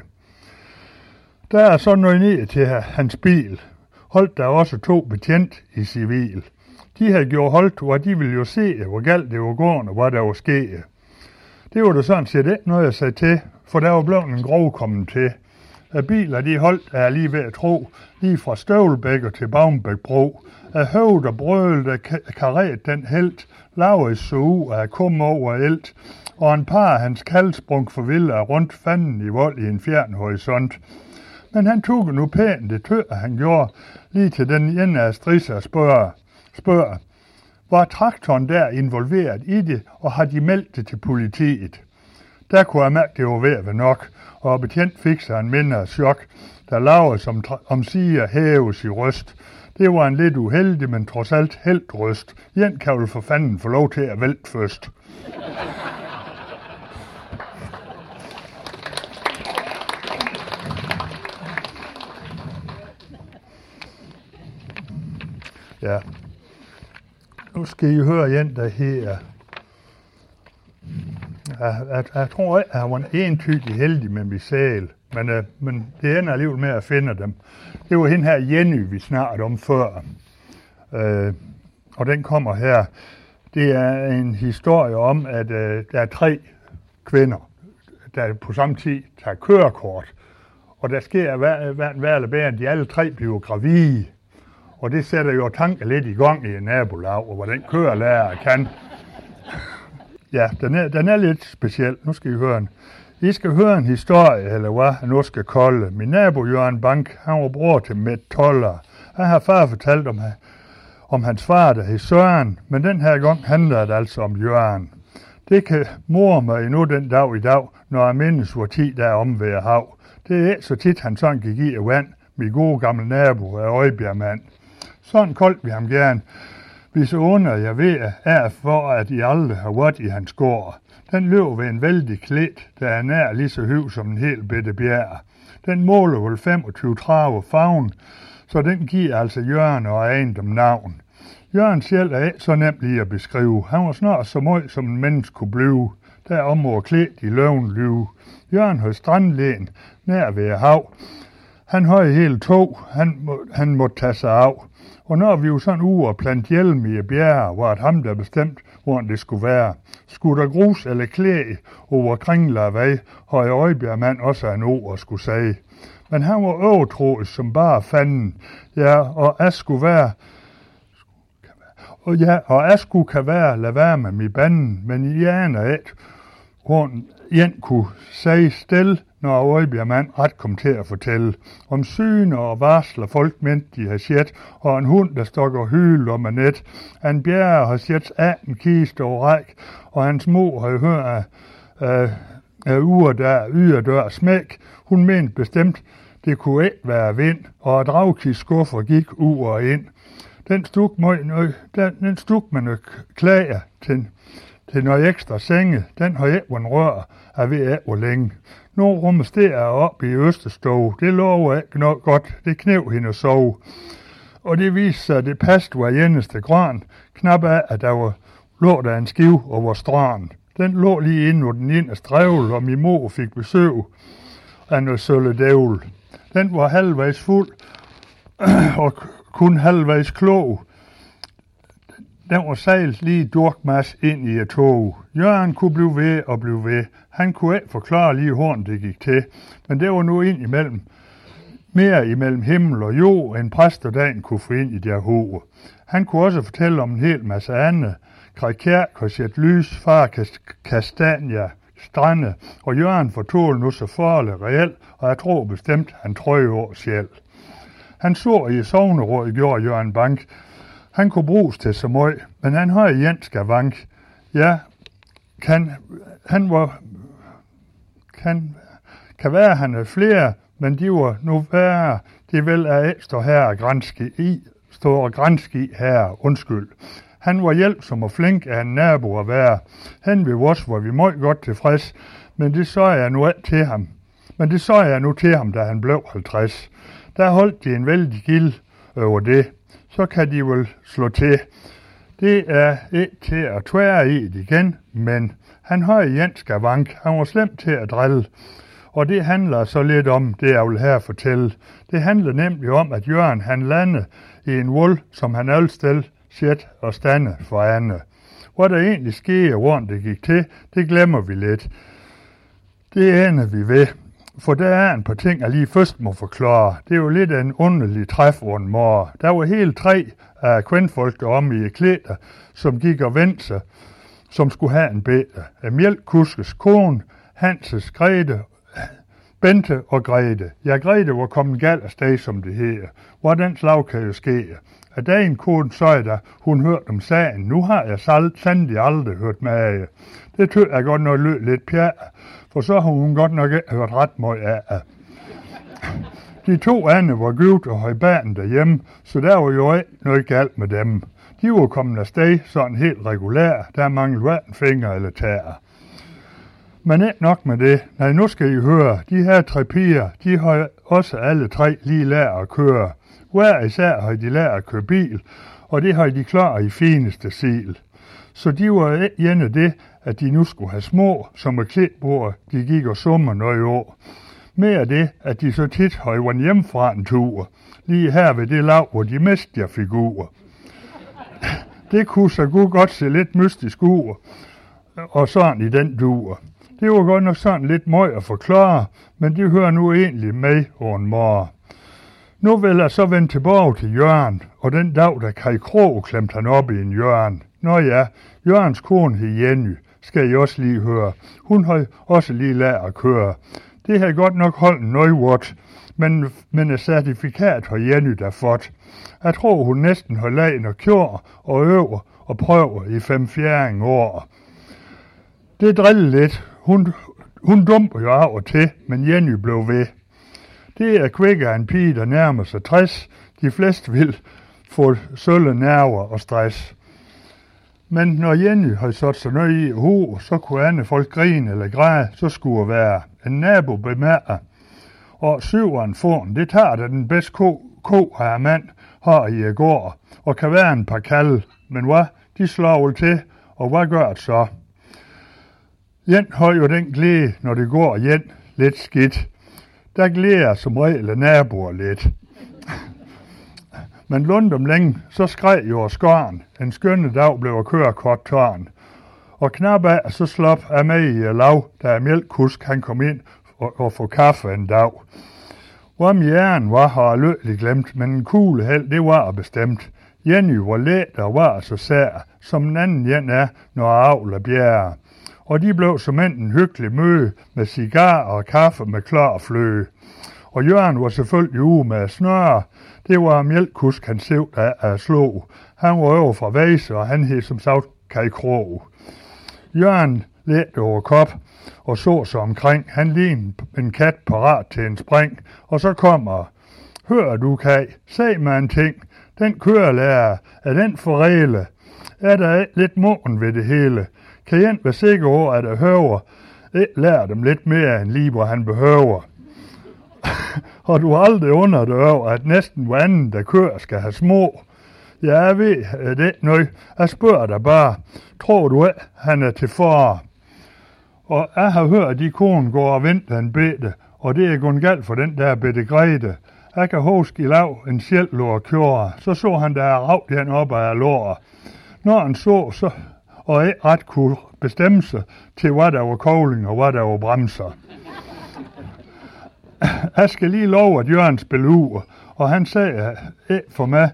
Speaker 1: Der er så noget ned til hans bil. Holdt der også 2 betjent i civil. De havde gjort holdt, hvor de ville jo se, hvor galt det var gående, og hvad der var sket. Det var da sådan set ikke noget, jeg sagde til, for der var blevet en grov kommet til. Biler, de holdt, er lige ved at tro, lige fra Støvlebækker til Bavnbækbro. Høvd og brøl, karret den helt, Laurits så ud af kom over elt, og en par af hans kaldsprung for vilde rundt fanden i vold i en fjern horisont. Men han tog nu pænt det tør, han gjorde, lige til den ene af strisser spørger, var traktoren der involveret i det, og har de meldt det til politiet? Der kunne jeg mærke, det var ved at være nok, og betjent fik sig en mindre chok, der Laurits omsider hæves i røst. Det var en lidt uheldig, men trods alt helt røst. En kan vel for fanden få lov til at vælte først. Ja. Nu skal I høre en, der her. Jeg tror ikke, at jeg var entydig heldig med min sæl, men det ender alligevel med at finde dem. Det var hende her Jenny, vi snakkede om før, og den kommer her. Det er en historie om, at der er 3 kvinder, der på samme tid tager kørekort, og der sker hvad eller bedre, at de alle 3 bliver gravide. Og det sætter jo tanker lidt i gang i en nabolag, og hvordan kørelærer kan. Ja, den er lidt speciel. Nu skal I høre den. I skal høre en historie, eller hvad jeg nu skal kolde. Min nabo Jørgen Bank, han var bror til Mette Toller. Jeg har far fortalt om hans far, der hed Søren, men den her gang handler det altså om Jørgen. Det kan mor mig endnu den dag i dag, når jeg mindes, hvor tid der er om ved hav. Det er ikke så tit, han sådan gik i vand. Min gode gamle nabo er Øjbjergmand. Sådan koldt vi ham gerne. Hvis under jeg ved, er for, at I aldrig har været i hans gård. Den løber ved en vældig klædt, der er nær lige så høj som en hel bitte bjerg. Den måler vel 25 traver favn, så den giver altså Jørgen og ejendom navn. Jørgen selv er ikke så nemt lige at beskrive. Han var snart så meget, som en menneske kunne blive. Der områder klædt i løven lyve. Jørgen havde strandlæn nær ved hav. Han havde hele 2, han måtte tage sig af. Og når vi jo sådan ude og plante hjelm i bjerre, var det ham, der bestemt, hvor det skulle være. Skulle der grus eller klæ over kringler af vej, havde Øjbjergmand også en ord at skulle sige. Men han var overtroisk som bare fanden. Ja, og jeg skulle være... Og jeg skulle kan være, lad være med min banden, men I aner ikke, hvor en kunne sige stil, når Øjbjerg mand ret kom til at fortælle om syne og varsler folk ment de har set, og en hund, der stokker og hyler om net. En bjerre har set 18 kiste og ræk, og hans mor har hørt yderdør smæk. Hun mente bestemt, det kunne ikke være vind, og dragkist skuffer gik ud og ind. Den stuk med klager til noget ekstra senge, den har ikke været rør af ved ikke hvor længe. Nu rumster op i Østerstove, det lover ikke noget godt, det knev hende at sove. Og det viste sig, at det passede hver eneste gran, knap af, at lå der en skiv over stranden. Den lå lige inde på den inderste drevl, og min mor fik besøg af noget sølle dævl. Den var halvvejs fuld, og kun halvvejs klog. Den var sejlet lige durkmas ind i et tog. Jørgen kunne blive ved og blive ved. Han kunne ikke forklare lige hvordan det gik til, men det var nu ind imellem. Mere imellem himmel og jord, end præsterdagen kunne få ind i der hoved. Han kunne også fortælle om en hel masse andet. Krakær, korset lys, far kastanja, strande, og Jørgen fortål nu så farligt reelt, og jeg tror bestemt, han trøje over selv. Han så i sovneråd, gjorde Jørgen Bank. Han kunne bruges til så meget, men han har igen skavank. Ja, kan være, han er flere, men de var nu værre. De vil af står her og granske i her, undskyld. Han var hjælpsom og flink af en nabo at være. Han ved os var vi meget godt tilfreds, men det så jeg nu til ham. Da han blev 50. Der holdt de en vældig gild over det. Så kan de vel slå til. Det er ikke til at tvære i det igen, men han har igen skavank. Han var slemt til at drille. Og det handler så lidt om, det jeg vil her fortælle. Det handler nemlig om, at Jørgen han landede i en vold, som han altid sæt og stande for Anne. Hvad der egentlig skete, hvordan det gik til, det glemmer vi lidt. Det ender vi ved. For der er en par ting, jeg lige først må forklare. Det er jo lidt en underlig træf over en mor. Der var hele 3 af kvindfolk deromme i klæder, som gik og vendte sig, som skulle have en bætte. Emil Kuskes kone, Hanses Grete, Bente og Grete. Ja, Grete var kommet galt af sted, som det hedder. Hvordan slag kan jo ske? At da en kone sagde, da hun hørte om sagen, nu har jeg sandelig aldrig hørt med af. Det tød jeg godt nok lød lidt pjær, for så har hun godt nok ikke hørt ret meget af. De 2 andre var gift og havde barn derhjemme, så der var jo ikke noget galt med dem. De var kommet afsted sådan helt regulær, der manglede hverken fingre eller tæer. Men ikke nok med det. Nej, nu skal I høre, de her 3 piger, de har også alle 3 lige lært at køre. Hver især har de lært at køre bil, og det har de klaret i fineste stil. Så de var ikke ene det, at de nu skulle have små, som er klædbord, de gik og summer noget år. Mere det, at de så tit har været hjemmefra en tur, lige her ved det lav, hvor de mestede figurer. Det kunne så godt se lidt mystisk ud, og sådan i den dur. Det var godt nok sådan lidt møg at forklare, men det hører nu egentlig med over en mor. Nu vil jeg så vende tilbage til Jørgen, og den dag, da Kai Krog klemte han op i en Jørgen. Nå ja, Jørgens kone hed Jenny, skal I også lige høre. Hun har også lige lært at køre. Det har godt nok holdt noget, men et certifikat har Jenny da fået. Jeg tror, hun næsten har lært at køre og øve og prøve i 5-4 år. Det driller lidt. Hun dumper jo af og til, men Jenny blev ved. Det er kvikkere en pige, der nærmer sig 60. De fleste vil få sølle nerver og stress. Men når Jenny havde sat sig noget i hovedet, så kunne andre folk grine eller græde, så skulle det være. En nabo bemærker, og 7'eren foran, det tager da den bedste ko her mand har i går, og kan være en par kalde. Men hvad? De slår vel til, og hvad gør det så? Jen har jo den glæde, når det går Jen lidt skidt. Der glæder som regel naboer lidt. Men lundt om længe, så skreg jo skåren. En skønne dag blev at køre kort tårn. Og knap af, så slap jeg med i lav, da Mælkusk han kom ind og få kaffe en dag. Hvor hjernen var, har jeg lødelig glemt, men en kugle held, det var bestemt. Jenny var let og var så sær, som en anden Jen er, når jeg avler bjerre. og de blev som en hyggelig møde med cigar og kaffe med klar fløde. Og Jørgen var selvfølgelig ude med at snøre. Det var mælkkusk, han sevt af at slå. Han var over fra Væse, og han hed som sagt Kai Krog. Jørgen lette over kop og så sig omkring. Han lignede en kat parat til en spring. Og så kommer, hør du Kai, sag mig en ting. Den kørelærer, er den forrele? Er der lidt morgen ved det hele? Kan jeg være sikker over, at jeg hører, lærer dem lidt mere end lige, hvor han behøver. Og du har aldrig under det over, at næsten hver anden, der kører, skal have små. Ja, jeg ved det nøj. Jeg spørger dig bare, tror du ikke, han er til far? Og jeg har hørt, at de konen går og venter en bette, og det er gået galt for den der bette Grete. Jeg kan huske i lav en sjældlår kjøre, så han der rav den op af låret. Når han så og ikke ret kunne bestemme sig til, hvad der var kogling og hvad der var bremser. Jeg skal lige love, at Jørgen spille ud, og han sagde, at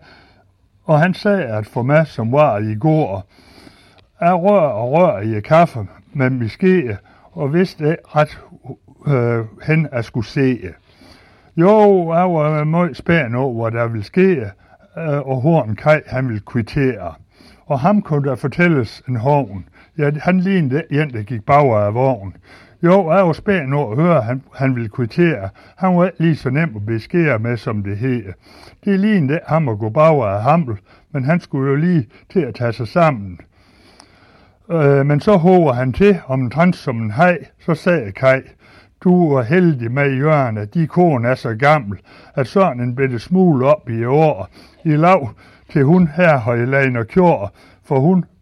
Speaker 1: for mig, som var i går, jeg rør i kaffe med min ske, og vidste ikke ret hen jeg skulle se. Jo, jeg var meget spændende over, hvad der ville ske, og Horn Kai, han ville kvittere. Og ham kunne der fortælles en hovn. Ja, han lignede en, der gik bag af vognen. Jo, jeg var spændende over at høre, at han ville kvittere. Han var ikke lige så nem at beskære med, som det hed. Det lignede ham at gå bag af Hampel, men han skulle jo lige til at tage sig sammen. Men så håber han til, omtrent som en haj, så sagde Kai, du var heldig med Jørgen, at de kone er så gammel, at sådan en bitte smule op i år, i lav til hun her har lagen og kjør, for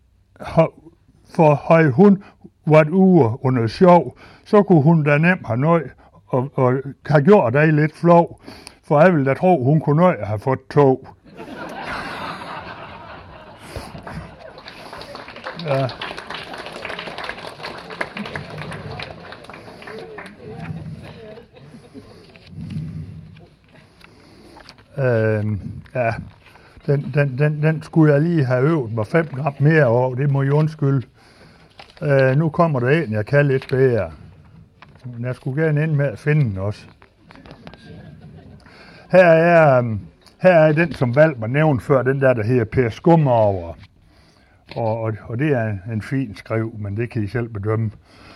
Speaker 1: har hun været ude under sjov, så kunne hun da nemt have nøj og have gjort dig lidt flov, for jeg vil da tro, hun kunne nøj have fået tog. Ja. Ja, den skulle jeg lige have øvet mig 5 gram mere over, det må I undskylde. Nu kommer der en, jeg kan lidt bedre. Men jeg skulle gerne ende med at finde den også. Her er den, som Valmer nævnte før, den der hedder Per Skummer. Og det er en fin skriv, men det kan I selv bedømme.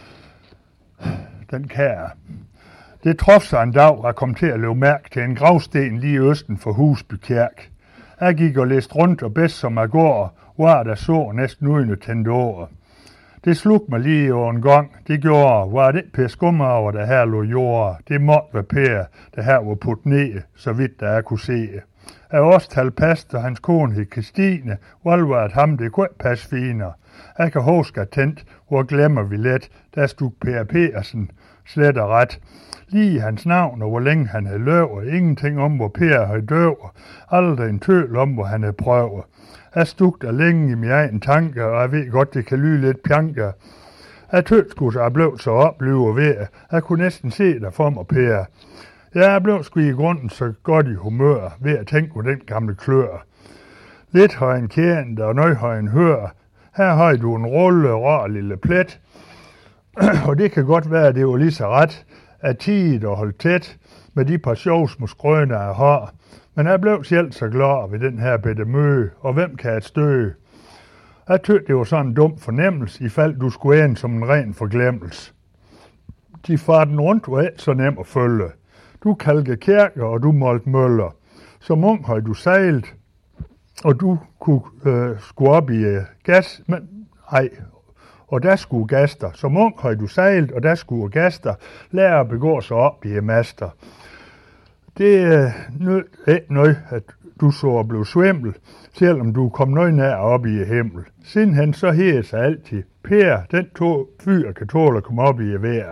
Speaker 1: Den kan jeg. Det trof sig en dag, jeg kom til at løbe mærke til en gravsten lige østen for Husby Kirke. Jeg gik og læste rundt, og bedst som jeg går, var der så næsten uden at tænde over. Det slugte mig lige over en gang. Det gjorde, var det Per Skummer, der her lå jord. Det måtte være Per, der her var puttet ned, så vidt der jeg kunne se. Jeg også talt pas, og hans kone hed Christine, var at ham det kunne passe finere. Jeg kan huske at tændt, hvor glemmer vi let, der stod Per Petersen slet og ret. Lige hans navn og hvor længe han havde løbet, ingenting om hvor Per havde døvet, aldrig en tøl om hvor han havde prøvet. Jeg stod der længe i min egen tanker, og jeg ved godt det kan lyde lidt pjanker. Jeg tøt jeg blev så oplevet ved, jeg kunne næsten se der for mig Per. Jeg blev sgu i grunden så godt i humør ved at tænke på den gamle klør. Lidt har en kendt og nøj har en hør. Her har du en rulle rar lille plet. Og det kan godt være, at det var lige så ret, at tid og holdt tæt med de par sjovsmå skrøner jeg har. Men jeg blev selv så glad ved den her bedte møde, og hvem kan et støge? Jeg tød, det var sådan en dum fornemmelse, ifald du skulle ind som en ren forglemmelse. De farten rundt var ikke så nem at følge. Du kalke kirker, og du målte møller. Som ung havde du sejlet, og du kunne skulle op i gas, men nej, og der skulle gaster. Som ung havde du sejlet, og der skulle gaster lære at begå sig op i master. Det er ikke noget, at du så og blev svimmel, selvom du kom noget nær op i himmel. Sidenhen så hed sig altid, Per, den fyr kan tåle at komme op i vejr.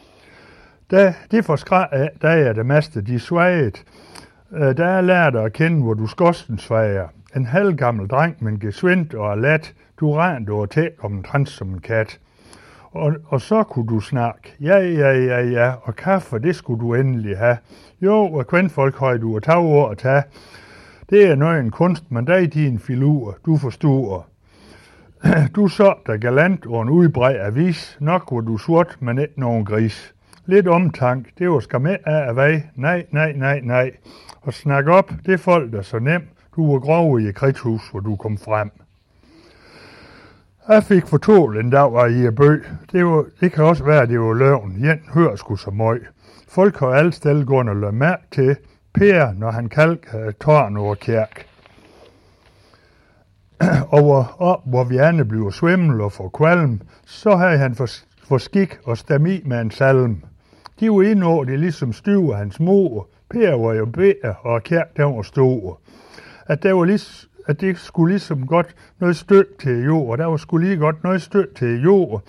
Speaker 1: Da det forskræk af, der er det meste de svaget. Der er lært at kende, hvor du skosten svager. En halvgammel dreng, men gesvindt og alat, du rent over tæt om en trans som en kat. Og så kunne du snakke. Ja, og kaffe, det skulle du endelig have. Jo, og kvindfolk har du at tage over at tage. Det er noget en kunst, men der er din filur, du forstår. Du så der galant og en udbred avis, nok var du sort, men ikke nogen gris. Lidt omtank, det var skam med af vej, nej, og snak op, det folk der så nemt, du var grov i kridthus, hvor du kom frem. Jeg fik fortalt en dag var i by. Det kan også være, at det var løven. Jen hører sgu så møg. Folk har alle steder gået og ladet mærke til Per, når han kalker tårn over kirk. Hvor vi andre bliver svimmel og får kvalm, så havde han for skik og stemme i med en salm. De var indå, det ligesom styver hans mor. Per var jo bedre, og kirk den var stor. At det skulle ligesom godt noget støt til jord, der var skulle lige godt noget støt til jord.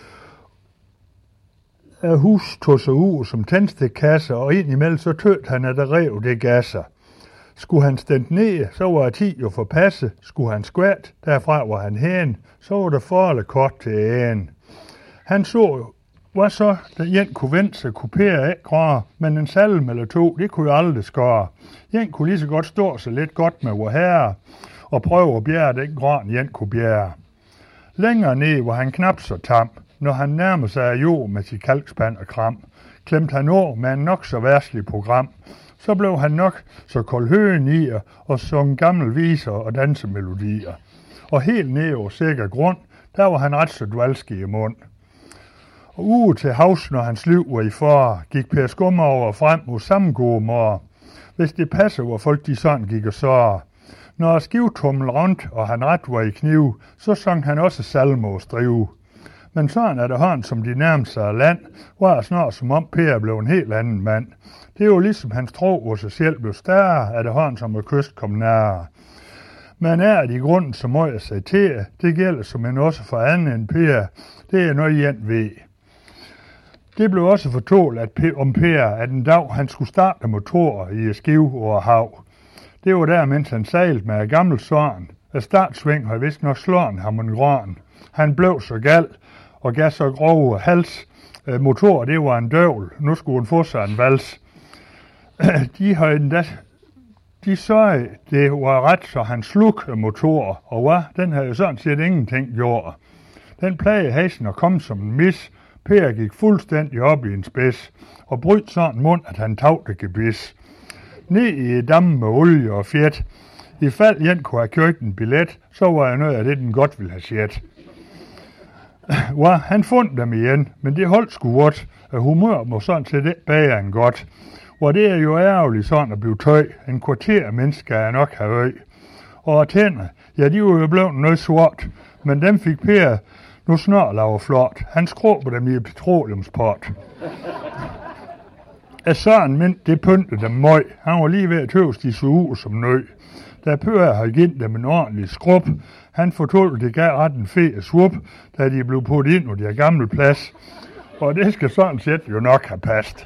Speaker 1: Hus tog sig ud som tændstikasser, og indimellem så tøt han, at der rev det gasser. Skulle han stændt ned, så var 10 jo for passe. Skulle han skvært, derfra var han hen, så var der forle kort til æren. Han så, hvad så, da Jen kunne vente sig, kupere af græde, men en salm eller to, det kunne jo aldrig skåre. Jen kunne lige så godt stå sig lidt godt med vor herre, og prøve at bjære den græn, Jen kunne bjære. Længere ned var han knap så tam, når han nærmede sig af jord med sit kalkspand og kram. Klemte han over med en nok så værslig program. Så blev han nok så koldhøen i og sung gammel viser og dansemelodier. Og helt ned over sikker grund, der var han ret så dvalski i mund. Og ude til havs, når hans liv var i far, gik Per Skummer over frem hos samme gode mor. Hvis det passer, hvor folk de sådan gik og så. Når skivtummel rundt, og han ret var i kniv, så sang han også salmer og strive. Men sådan er det hånd, som de nærmede sig af land, var snart som om Per blev en helt anden mand. Det er jo ligesom hans tro, hvor sig selv blev større, at det hånd, som af kyst kom nærere. Men er det i grunden, så må jeg sige til, det gælder som en også for anden end Per. Det er noget Jen ved. Det blev også fortalt om Per, at en dag han skulle starte motorer i Skive over hav. Det var der, mens han sejlede med gammel søren. Af startsving har vist nok slåen ham en grøn. Han blev så gal og gav så grove hals. Motor, det var en døvl. Nu skulle han få sig en vals. De sagde, det var ret, så han sluk motor, og den havde jo sådan set ingenting gjort. Den plage hasen at komme som en mis. Per gik fuldstændig op i en spids, og brød sådan mund, at han tagte gebis. Ned i dammen med olie og fedt. I fald Jen kunne have købt en billet, så var jeg noget af det, den godt ville have set. Han fundet dem igen, men det holdt sgu godt, at humør må sådan set ikke bage en godt. Hvor det er jo ærgerligt sådan at blive tøj. En kvarter mennesker jeg nok have øj. Og tænder, ja, de var jo blevet noget sort, men dem fik Per nu snart lavet flot. Han skråber dem i petroleumsport. At sådan mint, det pyntede dem møg. Han var lige ved at tøves de så ud som nøg. Da Per havde givet dem en ordentlig skrub, han fortalte, det gav ret en fed svup, da de blev puttet ind på deres gamle plads. Og det skal sådan set jo nok have passet.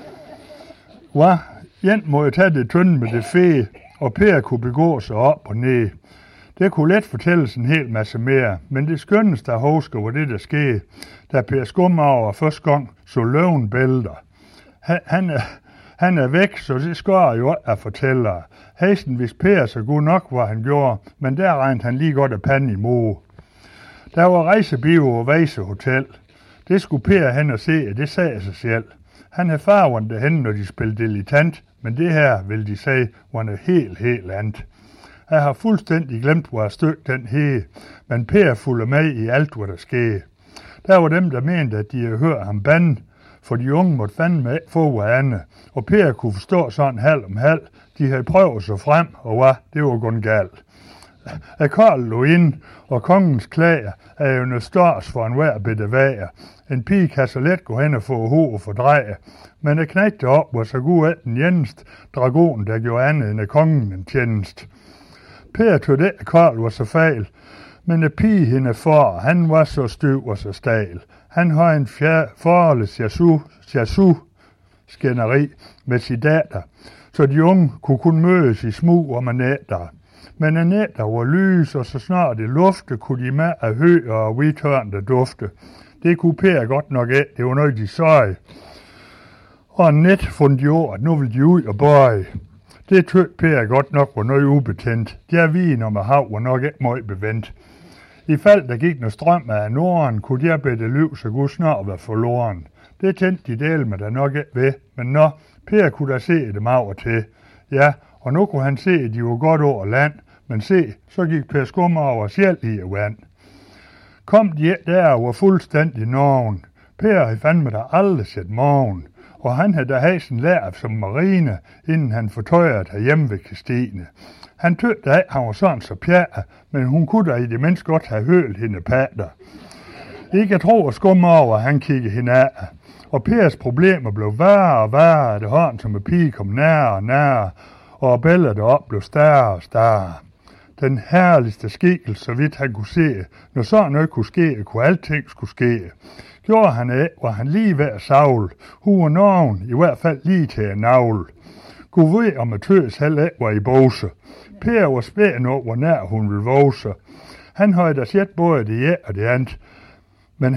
Speaker 1: Jen må jo tage det tynde med det fede, og Per kunne begå sig op og ned. Det kunne let fortælles en hel masse mere, men det skønneste af husker var det, der skete, da Per Skummer første gang så løven bælter. Han er væk, så det skår jo at fortælle. Hasten hvis Per så god nok, hvad han gjorde, men der regnede han lige godt af panden i mor. Der var rejsebio og Vejsehotel. Det skulle Per hen og se, og det sagde sig selv. Han havde farverne derhen, når de spillede dilettant, men det her, vil de sige, var noget helt andet. Jeg har fuldstændig glemt, hvor jeg stødt den hed, men Per fulgte med i alt, hvad der skete. Der var dem, der mente, at de havde hørt ham bande, for de unge måtte fandme ikke få hvad andet, og Per kunne forstå sådan halv om halv. De havde prøvet sig frem, og det var kun galt. Karl lå ind, og kongens klager er jo noget stårs for enhver bitte vager. En pige kan så let gå hen og få hoved og fordreje, men at knægte op var så god den jenest dragon, der gjorde andet end kongen en tjenest. Per tog det, at Karl var så fejl, men at pige hende for, han var så støv og så stejl. Han har en forholdes jasu-skænderi med sin datter, så de unge kunne kun mødes i smug og manetter. Men Annette var lys, og så snart det lufte, kunne de med af hø og hvidtørnte dufte. Det kunne Per godt nok af, det var noget, de sagde. Og Annette fundet de ord, at nu ville de ud og bøje. Det tød Per godt nok var noget ubetændt. Der vin om hav var nok ikke meget bevendt. I fald der gik noget strøm af Norden, kunne de bedte liv, så Gud snart være forloren. Det tændte de del med der nok ikke ved, men Per kunne da se dem over til. Ja, og nu kunne han se, at de var godt over land, men se, så gik Per Skummer over selv i vand. Kom de der og var fuldstændig nogen. Per havde fandme der aldrig set morgen, og han havde da hasen lært som marine, inden han fortøjede herhjemme ved Kristine. Han tøgte af, han var sådan så pjære, men hun kunne da i det mindst godt have hølt hende patter. Ikke at tro og skumme over, at han kiggede hende af. Og Pers problemer blev værre og værre, det hånd som en pige kom nærere og nærere, og bællet derop blev større og større. Den herligste skikkelse, så vidt han kunne se, når sådan noget kunne ske, kunne alting skulle ske. Gjorde han af, var han lige ved at savle. Hun var nogen, i hvert fald lige til en navle. Gud ved, om at tøs heller ikke var i bose. Per var spænd over, hvor nær hun ville våse. Han havde da set både det ja og det andet. Men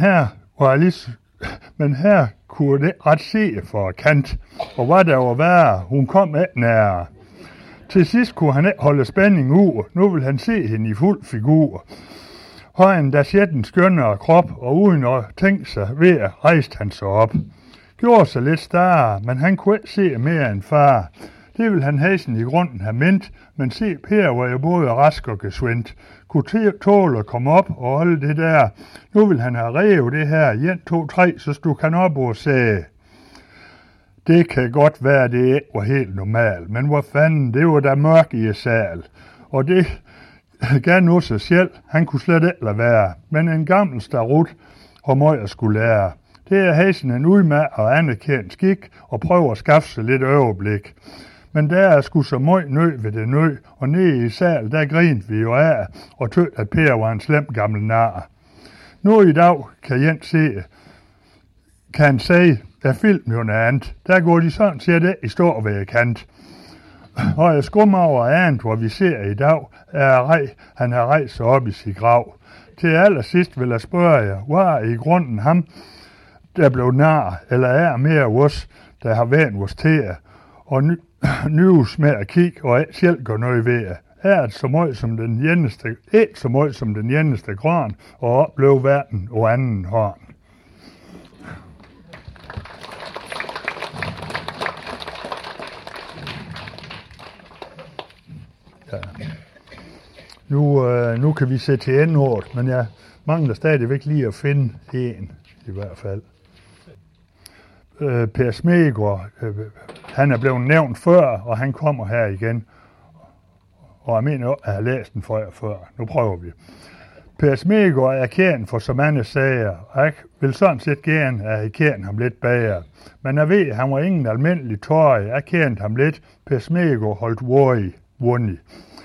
Speaker 1: her kunne det ret se for kant, og hvad der var værre, hun kom af nær. Til sidst kunne han ikke holde spænding ud, nu ville han se hende i fuld figur. Havde han da set en skønnere krop, og uden at tænke sig ved at rejste han sig op. Gjorde sig lidt større, men han kunne ikke se mere end far. Det ville han hasen i grunden have ment, men se, Per var jo både rask og gesvindt. Kunne tåle at komme op og holde det der. Nu ville han have revet det her. 1, 2, 3, så stod han op og sagde, det kan godt være, det ikke var helt normalt, men hvor fanden, det var da mørk i sal. Og det gav nu sig selv, han kunne slet ikke lade være. Men en gammel starut og møg at skulle lære. Det er hasen en udmærket og anerkendt skik og prøver at skaffe sig lidt overblik. Men der er sgu så møg nø ved det nø, og nede i sal, der grinte vi jo af, og tøt, at Per var en slem gammel nar. Nu i dag kan Jens se, kan han sige, der film jo noget andet. Der går de sådan set det i stor ved kant. Og jeg skummer over andet, hvor vi ser i dag, han har rejst sig op i sin grav. Til allersidst vil jeg spørge jer, var i grunden ham, der blev nar, eller er mere os, der har været vores tæer, og nyves med at kigge og selv gør noget ved det. Er det så meget som den eneste gran, og opleve verden og anden hånd. Ja. Nu kan vi se til endordet, men jeg mangler stadigvæk lige at finde en, i hvert fald. Per Smegård, han er blevet nævnt før, og han kommer her igen. Og jeg mener, at jeg har læst den før. Nu prøver vi. Per Smegård er kendt for så mange sager, og jeg vil sådan set gerne, at jeg kendte ham lidt bagere. Men jeg ved, at han var ingen almindelig tøj. Jeg kendte ham lidt. Per Smegård holdt vundet.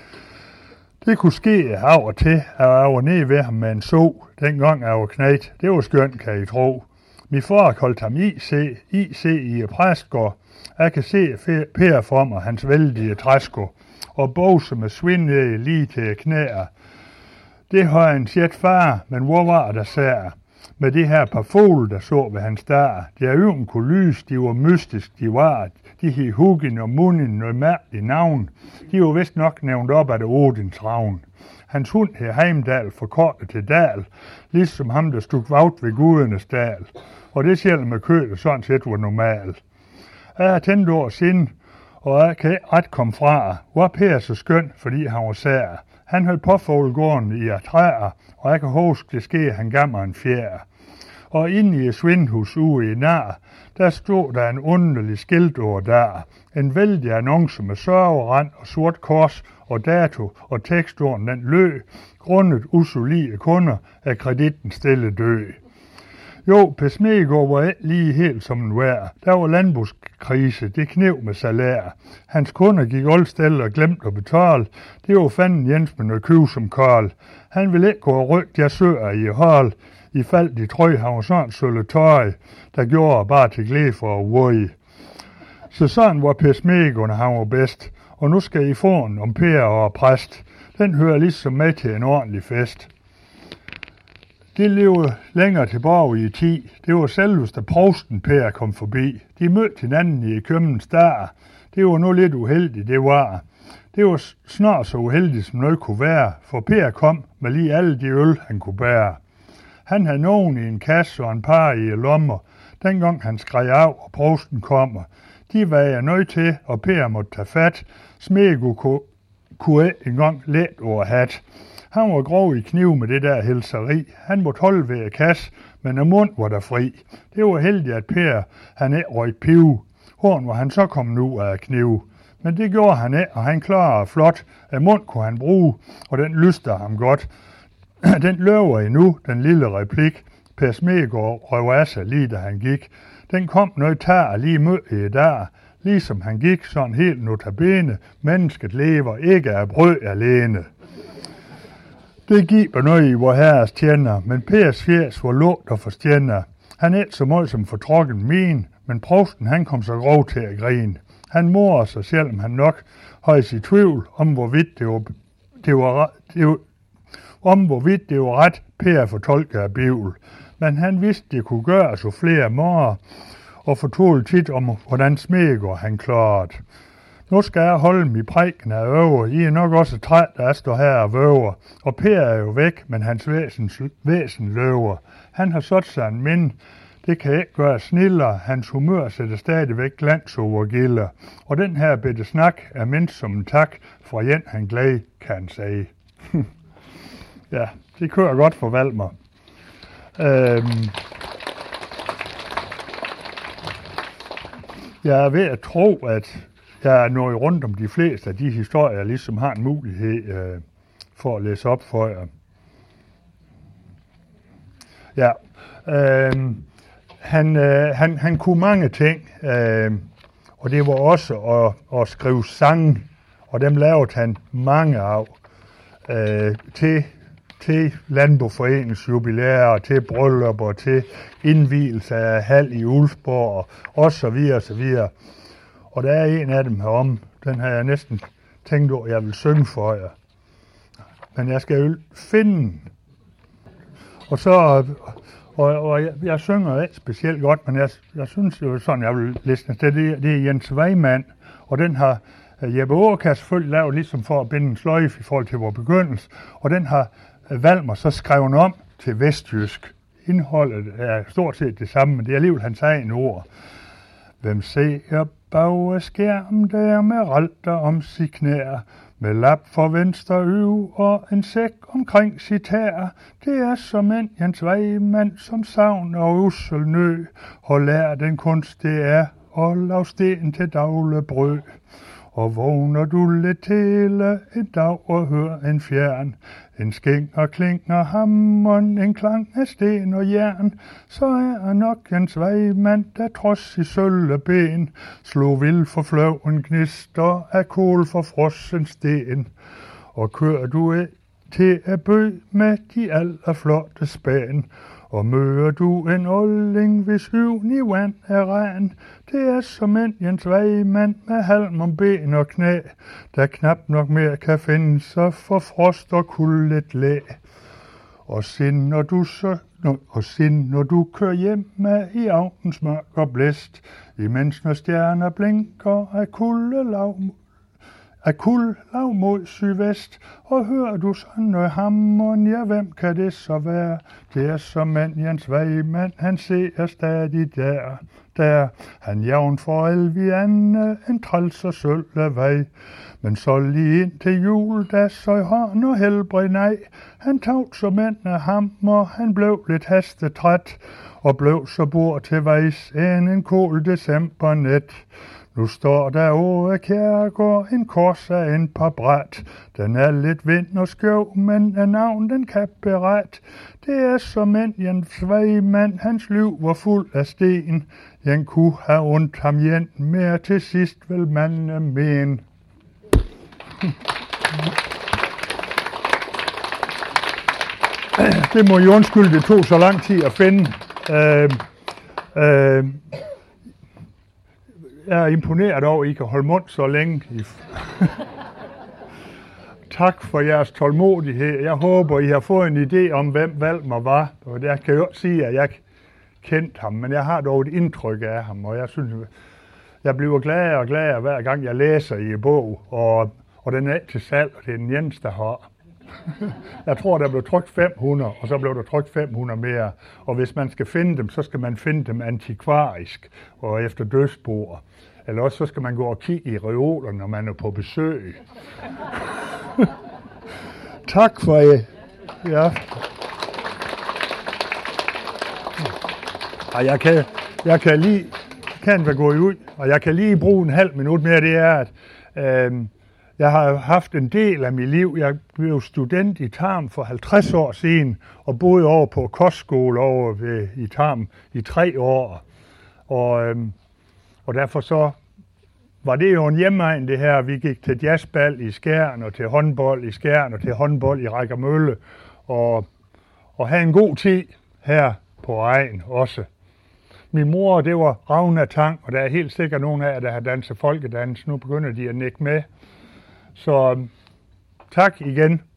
Speaker 1: Det kunne ske af og til, at jeg var nede ved ham med en so, dengang jeg var knægt. Det var skønt, kan I tro. Min far holdt ham IC i præstgård. Jeg kan se Per for mig, hans vældige træsko, og bose med svindæge lige til knæer. Det har en set far, men hvor var der sær? Med de her par fugle, der så ved hans der. De øven kunne lyse, de var mystisk, de var. De hed Hugin og Munin noget mærkeligt navn. De var vist nok nævnt op af det Odins ravn. Hans hund hed Heimdal forkortet til Dal, ligesom ham, der stod vagt ved gudernes dal. Og det selv med kødet sådan set var normalt. Jeg har tændt år siden, og jeg kan ikke ret komme fra. Var Per så skøn, fordi han var sær. Han holdt påfuglegården i træer, og jeg kan huske, det skete, han gav mig en fjerde. Og inde i et svindhus ude i Nar, der stod der en underlig skilt over der. En vældig annonce med sørgerand og sort kors og dato og tekstorden den løg, grundet usolide kunder af kreditten stille død. Jo, Per Smegård var ikke lige helt som en vær. Der var landbrugskrise, det knev med salær. Hans kunder gik oldstille og glemte at betale. Det var fanden Jens med noget køv som Karl. Han ville ikke gå og rykke der søer i hold. I fald de trøj, han var sådan sølle tøj, der gjorde bare til glæde for at våge. Så sådan var Per Smegård, han var bedst. Og nu skal I få en om Per og præst. Den hører ligesom med til en ordentlig fest. Det levede længere tilbage i tid. Det var selveste provsten Per kom forbi. De mødte hinanden i Købmens der. Det var nu lidt uheldigt, det var. Det var snart så uheldigt, som noget kunne være, for Per kom med lige alle de øl, han kunne bære. Han havde nogen i en kasse og en par i lommer, dengang han skreg af, og provsten kommer. De var jeg nødt til, og Per måtte tage fat. Smego kunne ikke engang let over hat. Han var grov i kniv med det der helseri. Han måtte holde ved kasse, men af mund var der fri. Det var heldigt, at Per han ikke røg pive. Horn var han så kommet ud af kniv. Men det gjorde han ikke, og han klarede flot. Af mund kunne han bruge, og den lyste ham godt. Den løber endnu, den lille replik. Per Smegård røv af sig lige da han gik. Den kom noget tager lige mød i dag. Ligesom han gik sådan helt notabene. Mennesket lever ikke af brød alene. Det giver noget i vor herres tjener, men Pers fjers var lågt og forstjener. Han et så meget som fortrokken min, men provsten han kom så grov til at grine. Han morer sig, selvom han nok havde sit tvivl om hvorvidt det var ret Per fortolket af Bibel. Men han vidste, det kunne gøre så flere måder, og fortalte tit om, hvordan Smegård han klarede. Nu skal jeg holde mig prædiken af øver. I er nok også træt, da jeg står her og væver. Og Per er jo væk, men hans væsen løver. Han har sat sig en mind. Det kan ikke gøre snillere. Hans humør sætter stadigvæk glans over gilder. Og den her bitte snak er mindst som en tak fra en han glad, kan han sige. Ja, det kører godt for Valmer. Jeg er ved at tro, at jeg er nået rundt om de fleste af de historier, jeg ligesom har en mulighed for at læse op for jer. Ja, han kunne mange ting, og det var også at skrive sange, og dem lavede han mange af til Landboforeningens jubilæer, til bryllupper, til indvielse af hal i Ulfborg, og så videre, så videre. Og der er en af dem herom, den har jeg næsten tænkt over, jeg vil synge for jer. Men jeg skal jo finde. Og så, jeg synger ikke specielt godt, men jeg synes jo sådan, jeg vil læse det er Jens Weimann, og den har Jeppe Aakjær selvfølgelig lavet ligesom for at binde en sløjfe i forhold til vores begyndelse, og den har Valmer så skrevet om til vestjysk. Indholdet er stort set det samme, men det er alligevel hans egen ord. Hvem ser bag skærm der med ralter om sit knær, med lap for venstre øv og en sæk omkring sit her. Det er som en Jens Weimann, som savn og ussel nø, og lær den kunst det er, og lav sten til daglig brød. Og vågner du lidt til en dag og hører en fjern, en skæng og klinger hammeren, en klang af sten og jern, så er nok Jens Weimann, der trods i sølve ben, slog vild for fløven gnister af kål for frossen sten. Og kører du til at bø med de allerflotte spæn, og møder du en olding, hvis øvn i vand er ren, det er som en Jens Weimann med halm om ben og knæ, der knap nok mere kan finde sig for frost og kulde læ. Og sind, når du kører hjem med i aftens mørk og blæst, imens når stjerner blinker af kulde lav mod sydvest, og hører du sådan noget hammeren, ja, hvem kan det så være? Det er som en Jens Weimann, han ser stadig der. Han jævn for Elvianne, en træls og sølve vej. Men så lige ind til jul, da så hånd og helbred nej. Han tog som en af hammer, han blev lidt hastetræt, og blev så bor til vejs en kold decembernat. Nu står der over Kjærgaard en kors af en par bræt. Den er lidt vind og skøv, men af navn den kan beret. Det er som en Jens Weimann, hans liv var fuld af sten. Jeg kunne have ondt ham igen, mere til sidst vil man men. Det må jo undskylde, det tog så lang tid at finde. Jeg er imponeret over, at I kan holde mund så længe. Tak for jeres tålmodighed. Jeg håber, I har fået en idé om, hvem Valmer var. Og jeg kan jo ikke sige, at jeg kendte ham, men jeg har dog et indtryk af ham, og jeg synes, jeg bliver gladere og gladere hver gang jeg læser i bog. og den er ikke til salg, og det er den eneste, der har. Jeg tror, der blev trykt 500, og så blev der trykt 500 mere. Og hvis man skal finde dem, så skal man finde dem antikvarisk og efter dødsboer. Eller også så skal man gå og kigge i reolerne, når man er på besøg. Tak for jer. Ja. Og jeg kan lige, gå ud, og jeg kan lige bruge en halv minut mere. Det er, at jeg har haft en del af mit liv. Jeg blev student i Tarm for 50 år siden, og boede over på kostskole over i Tarm i 3 år. Og derfor så var det jo en hjemmeegn, det her. Vi gik til jazzbal i Skjern, og til håndbold i Skjern, og til håndbold i Rækkermølle, og havde en god tid her på egen også. Min mor, det var Ragna Tang, og der er helt sikkert nogen af jer, der har danset folkedans. Nu begynder de at nikke med. Så tak igen.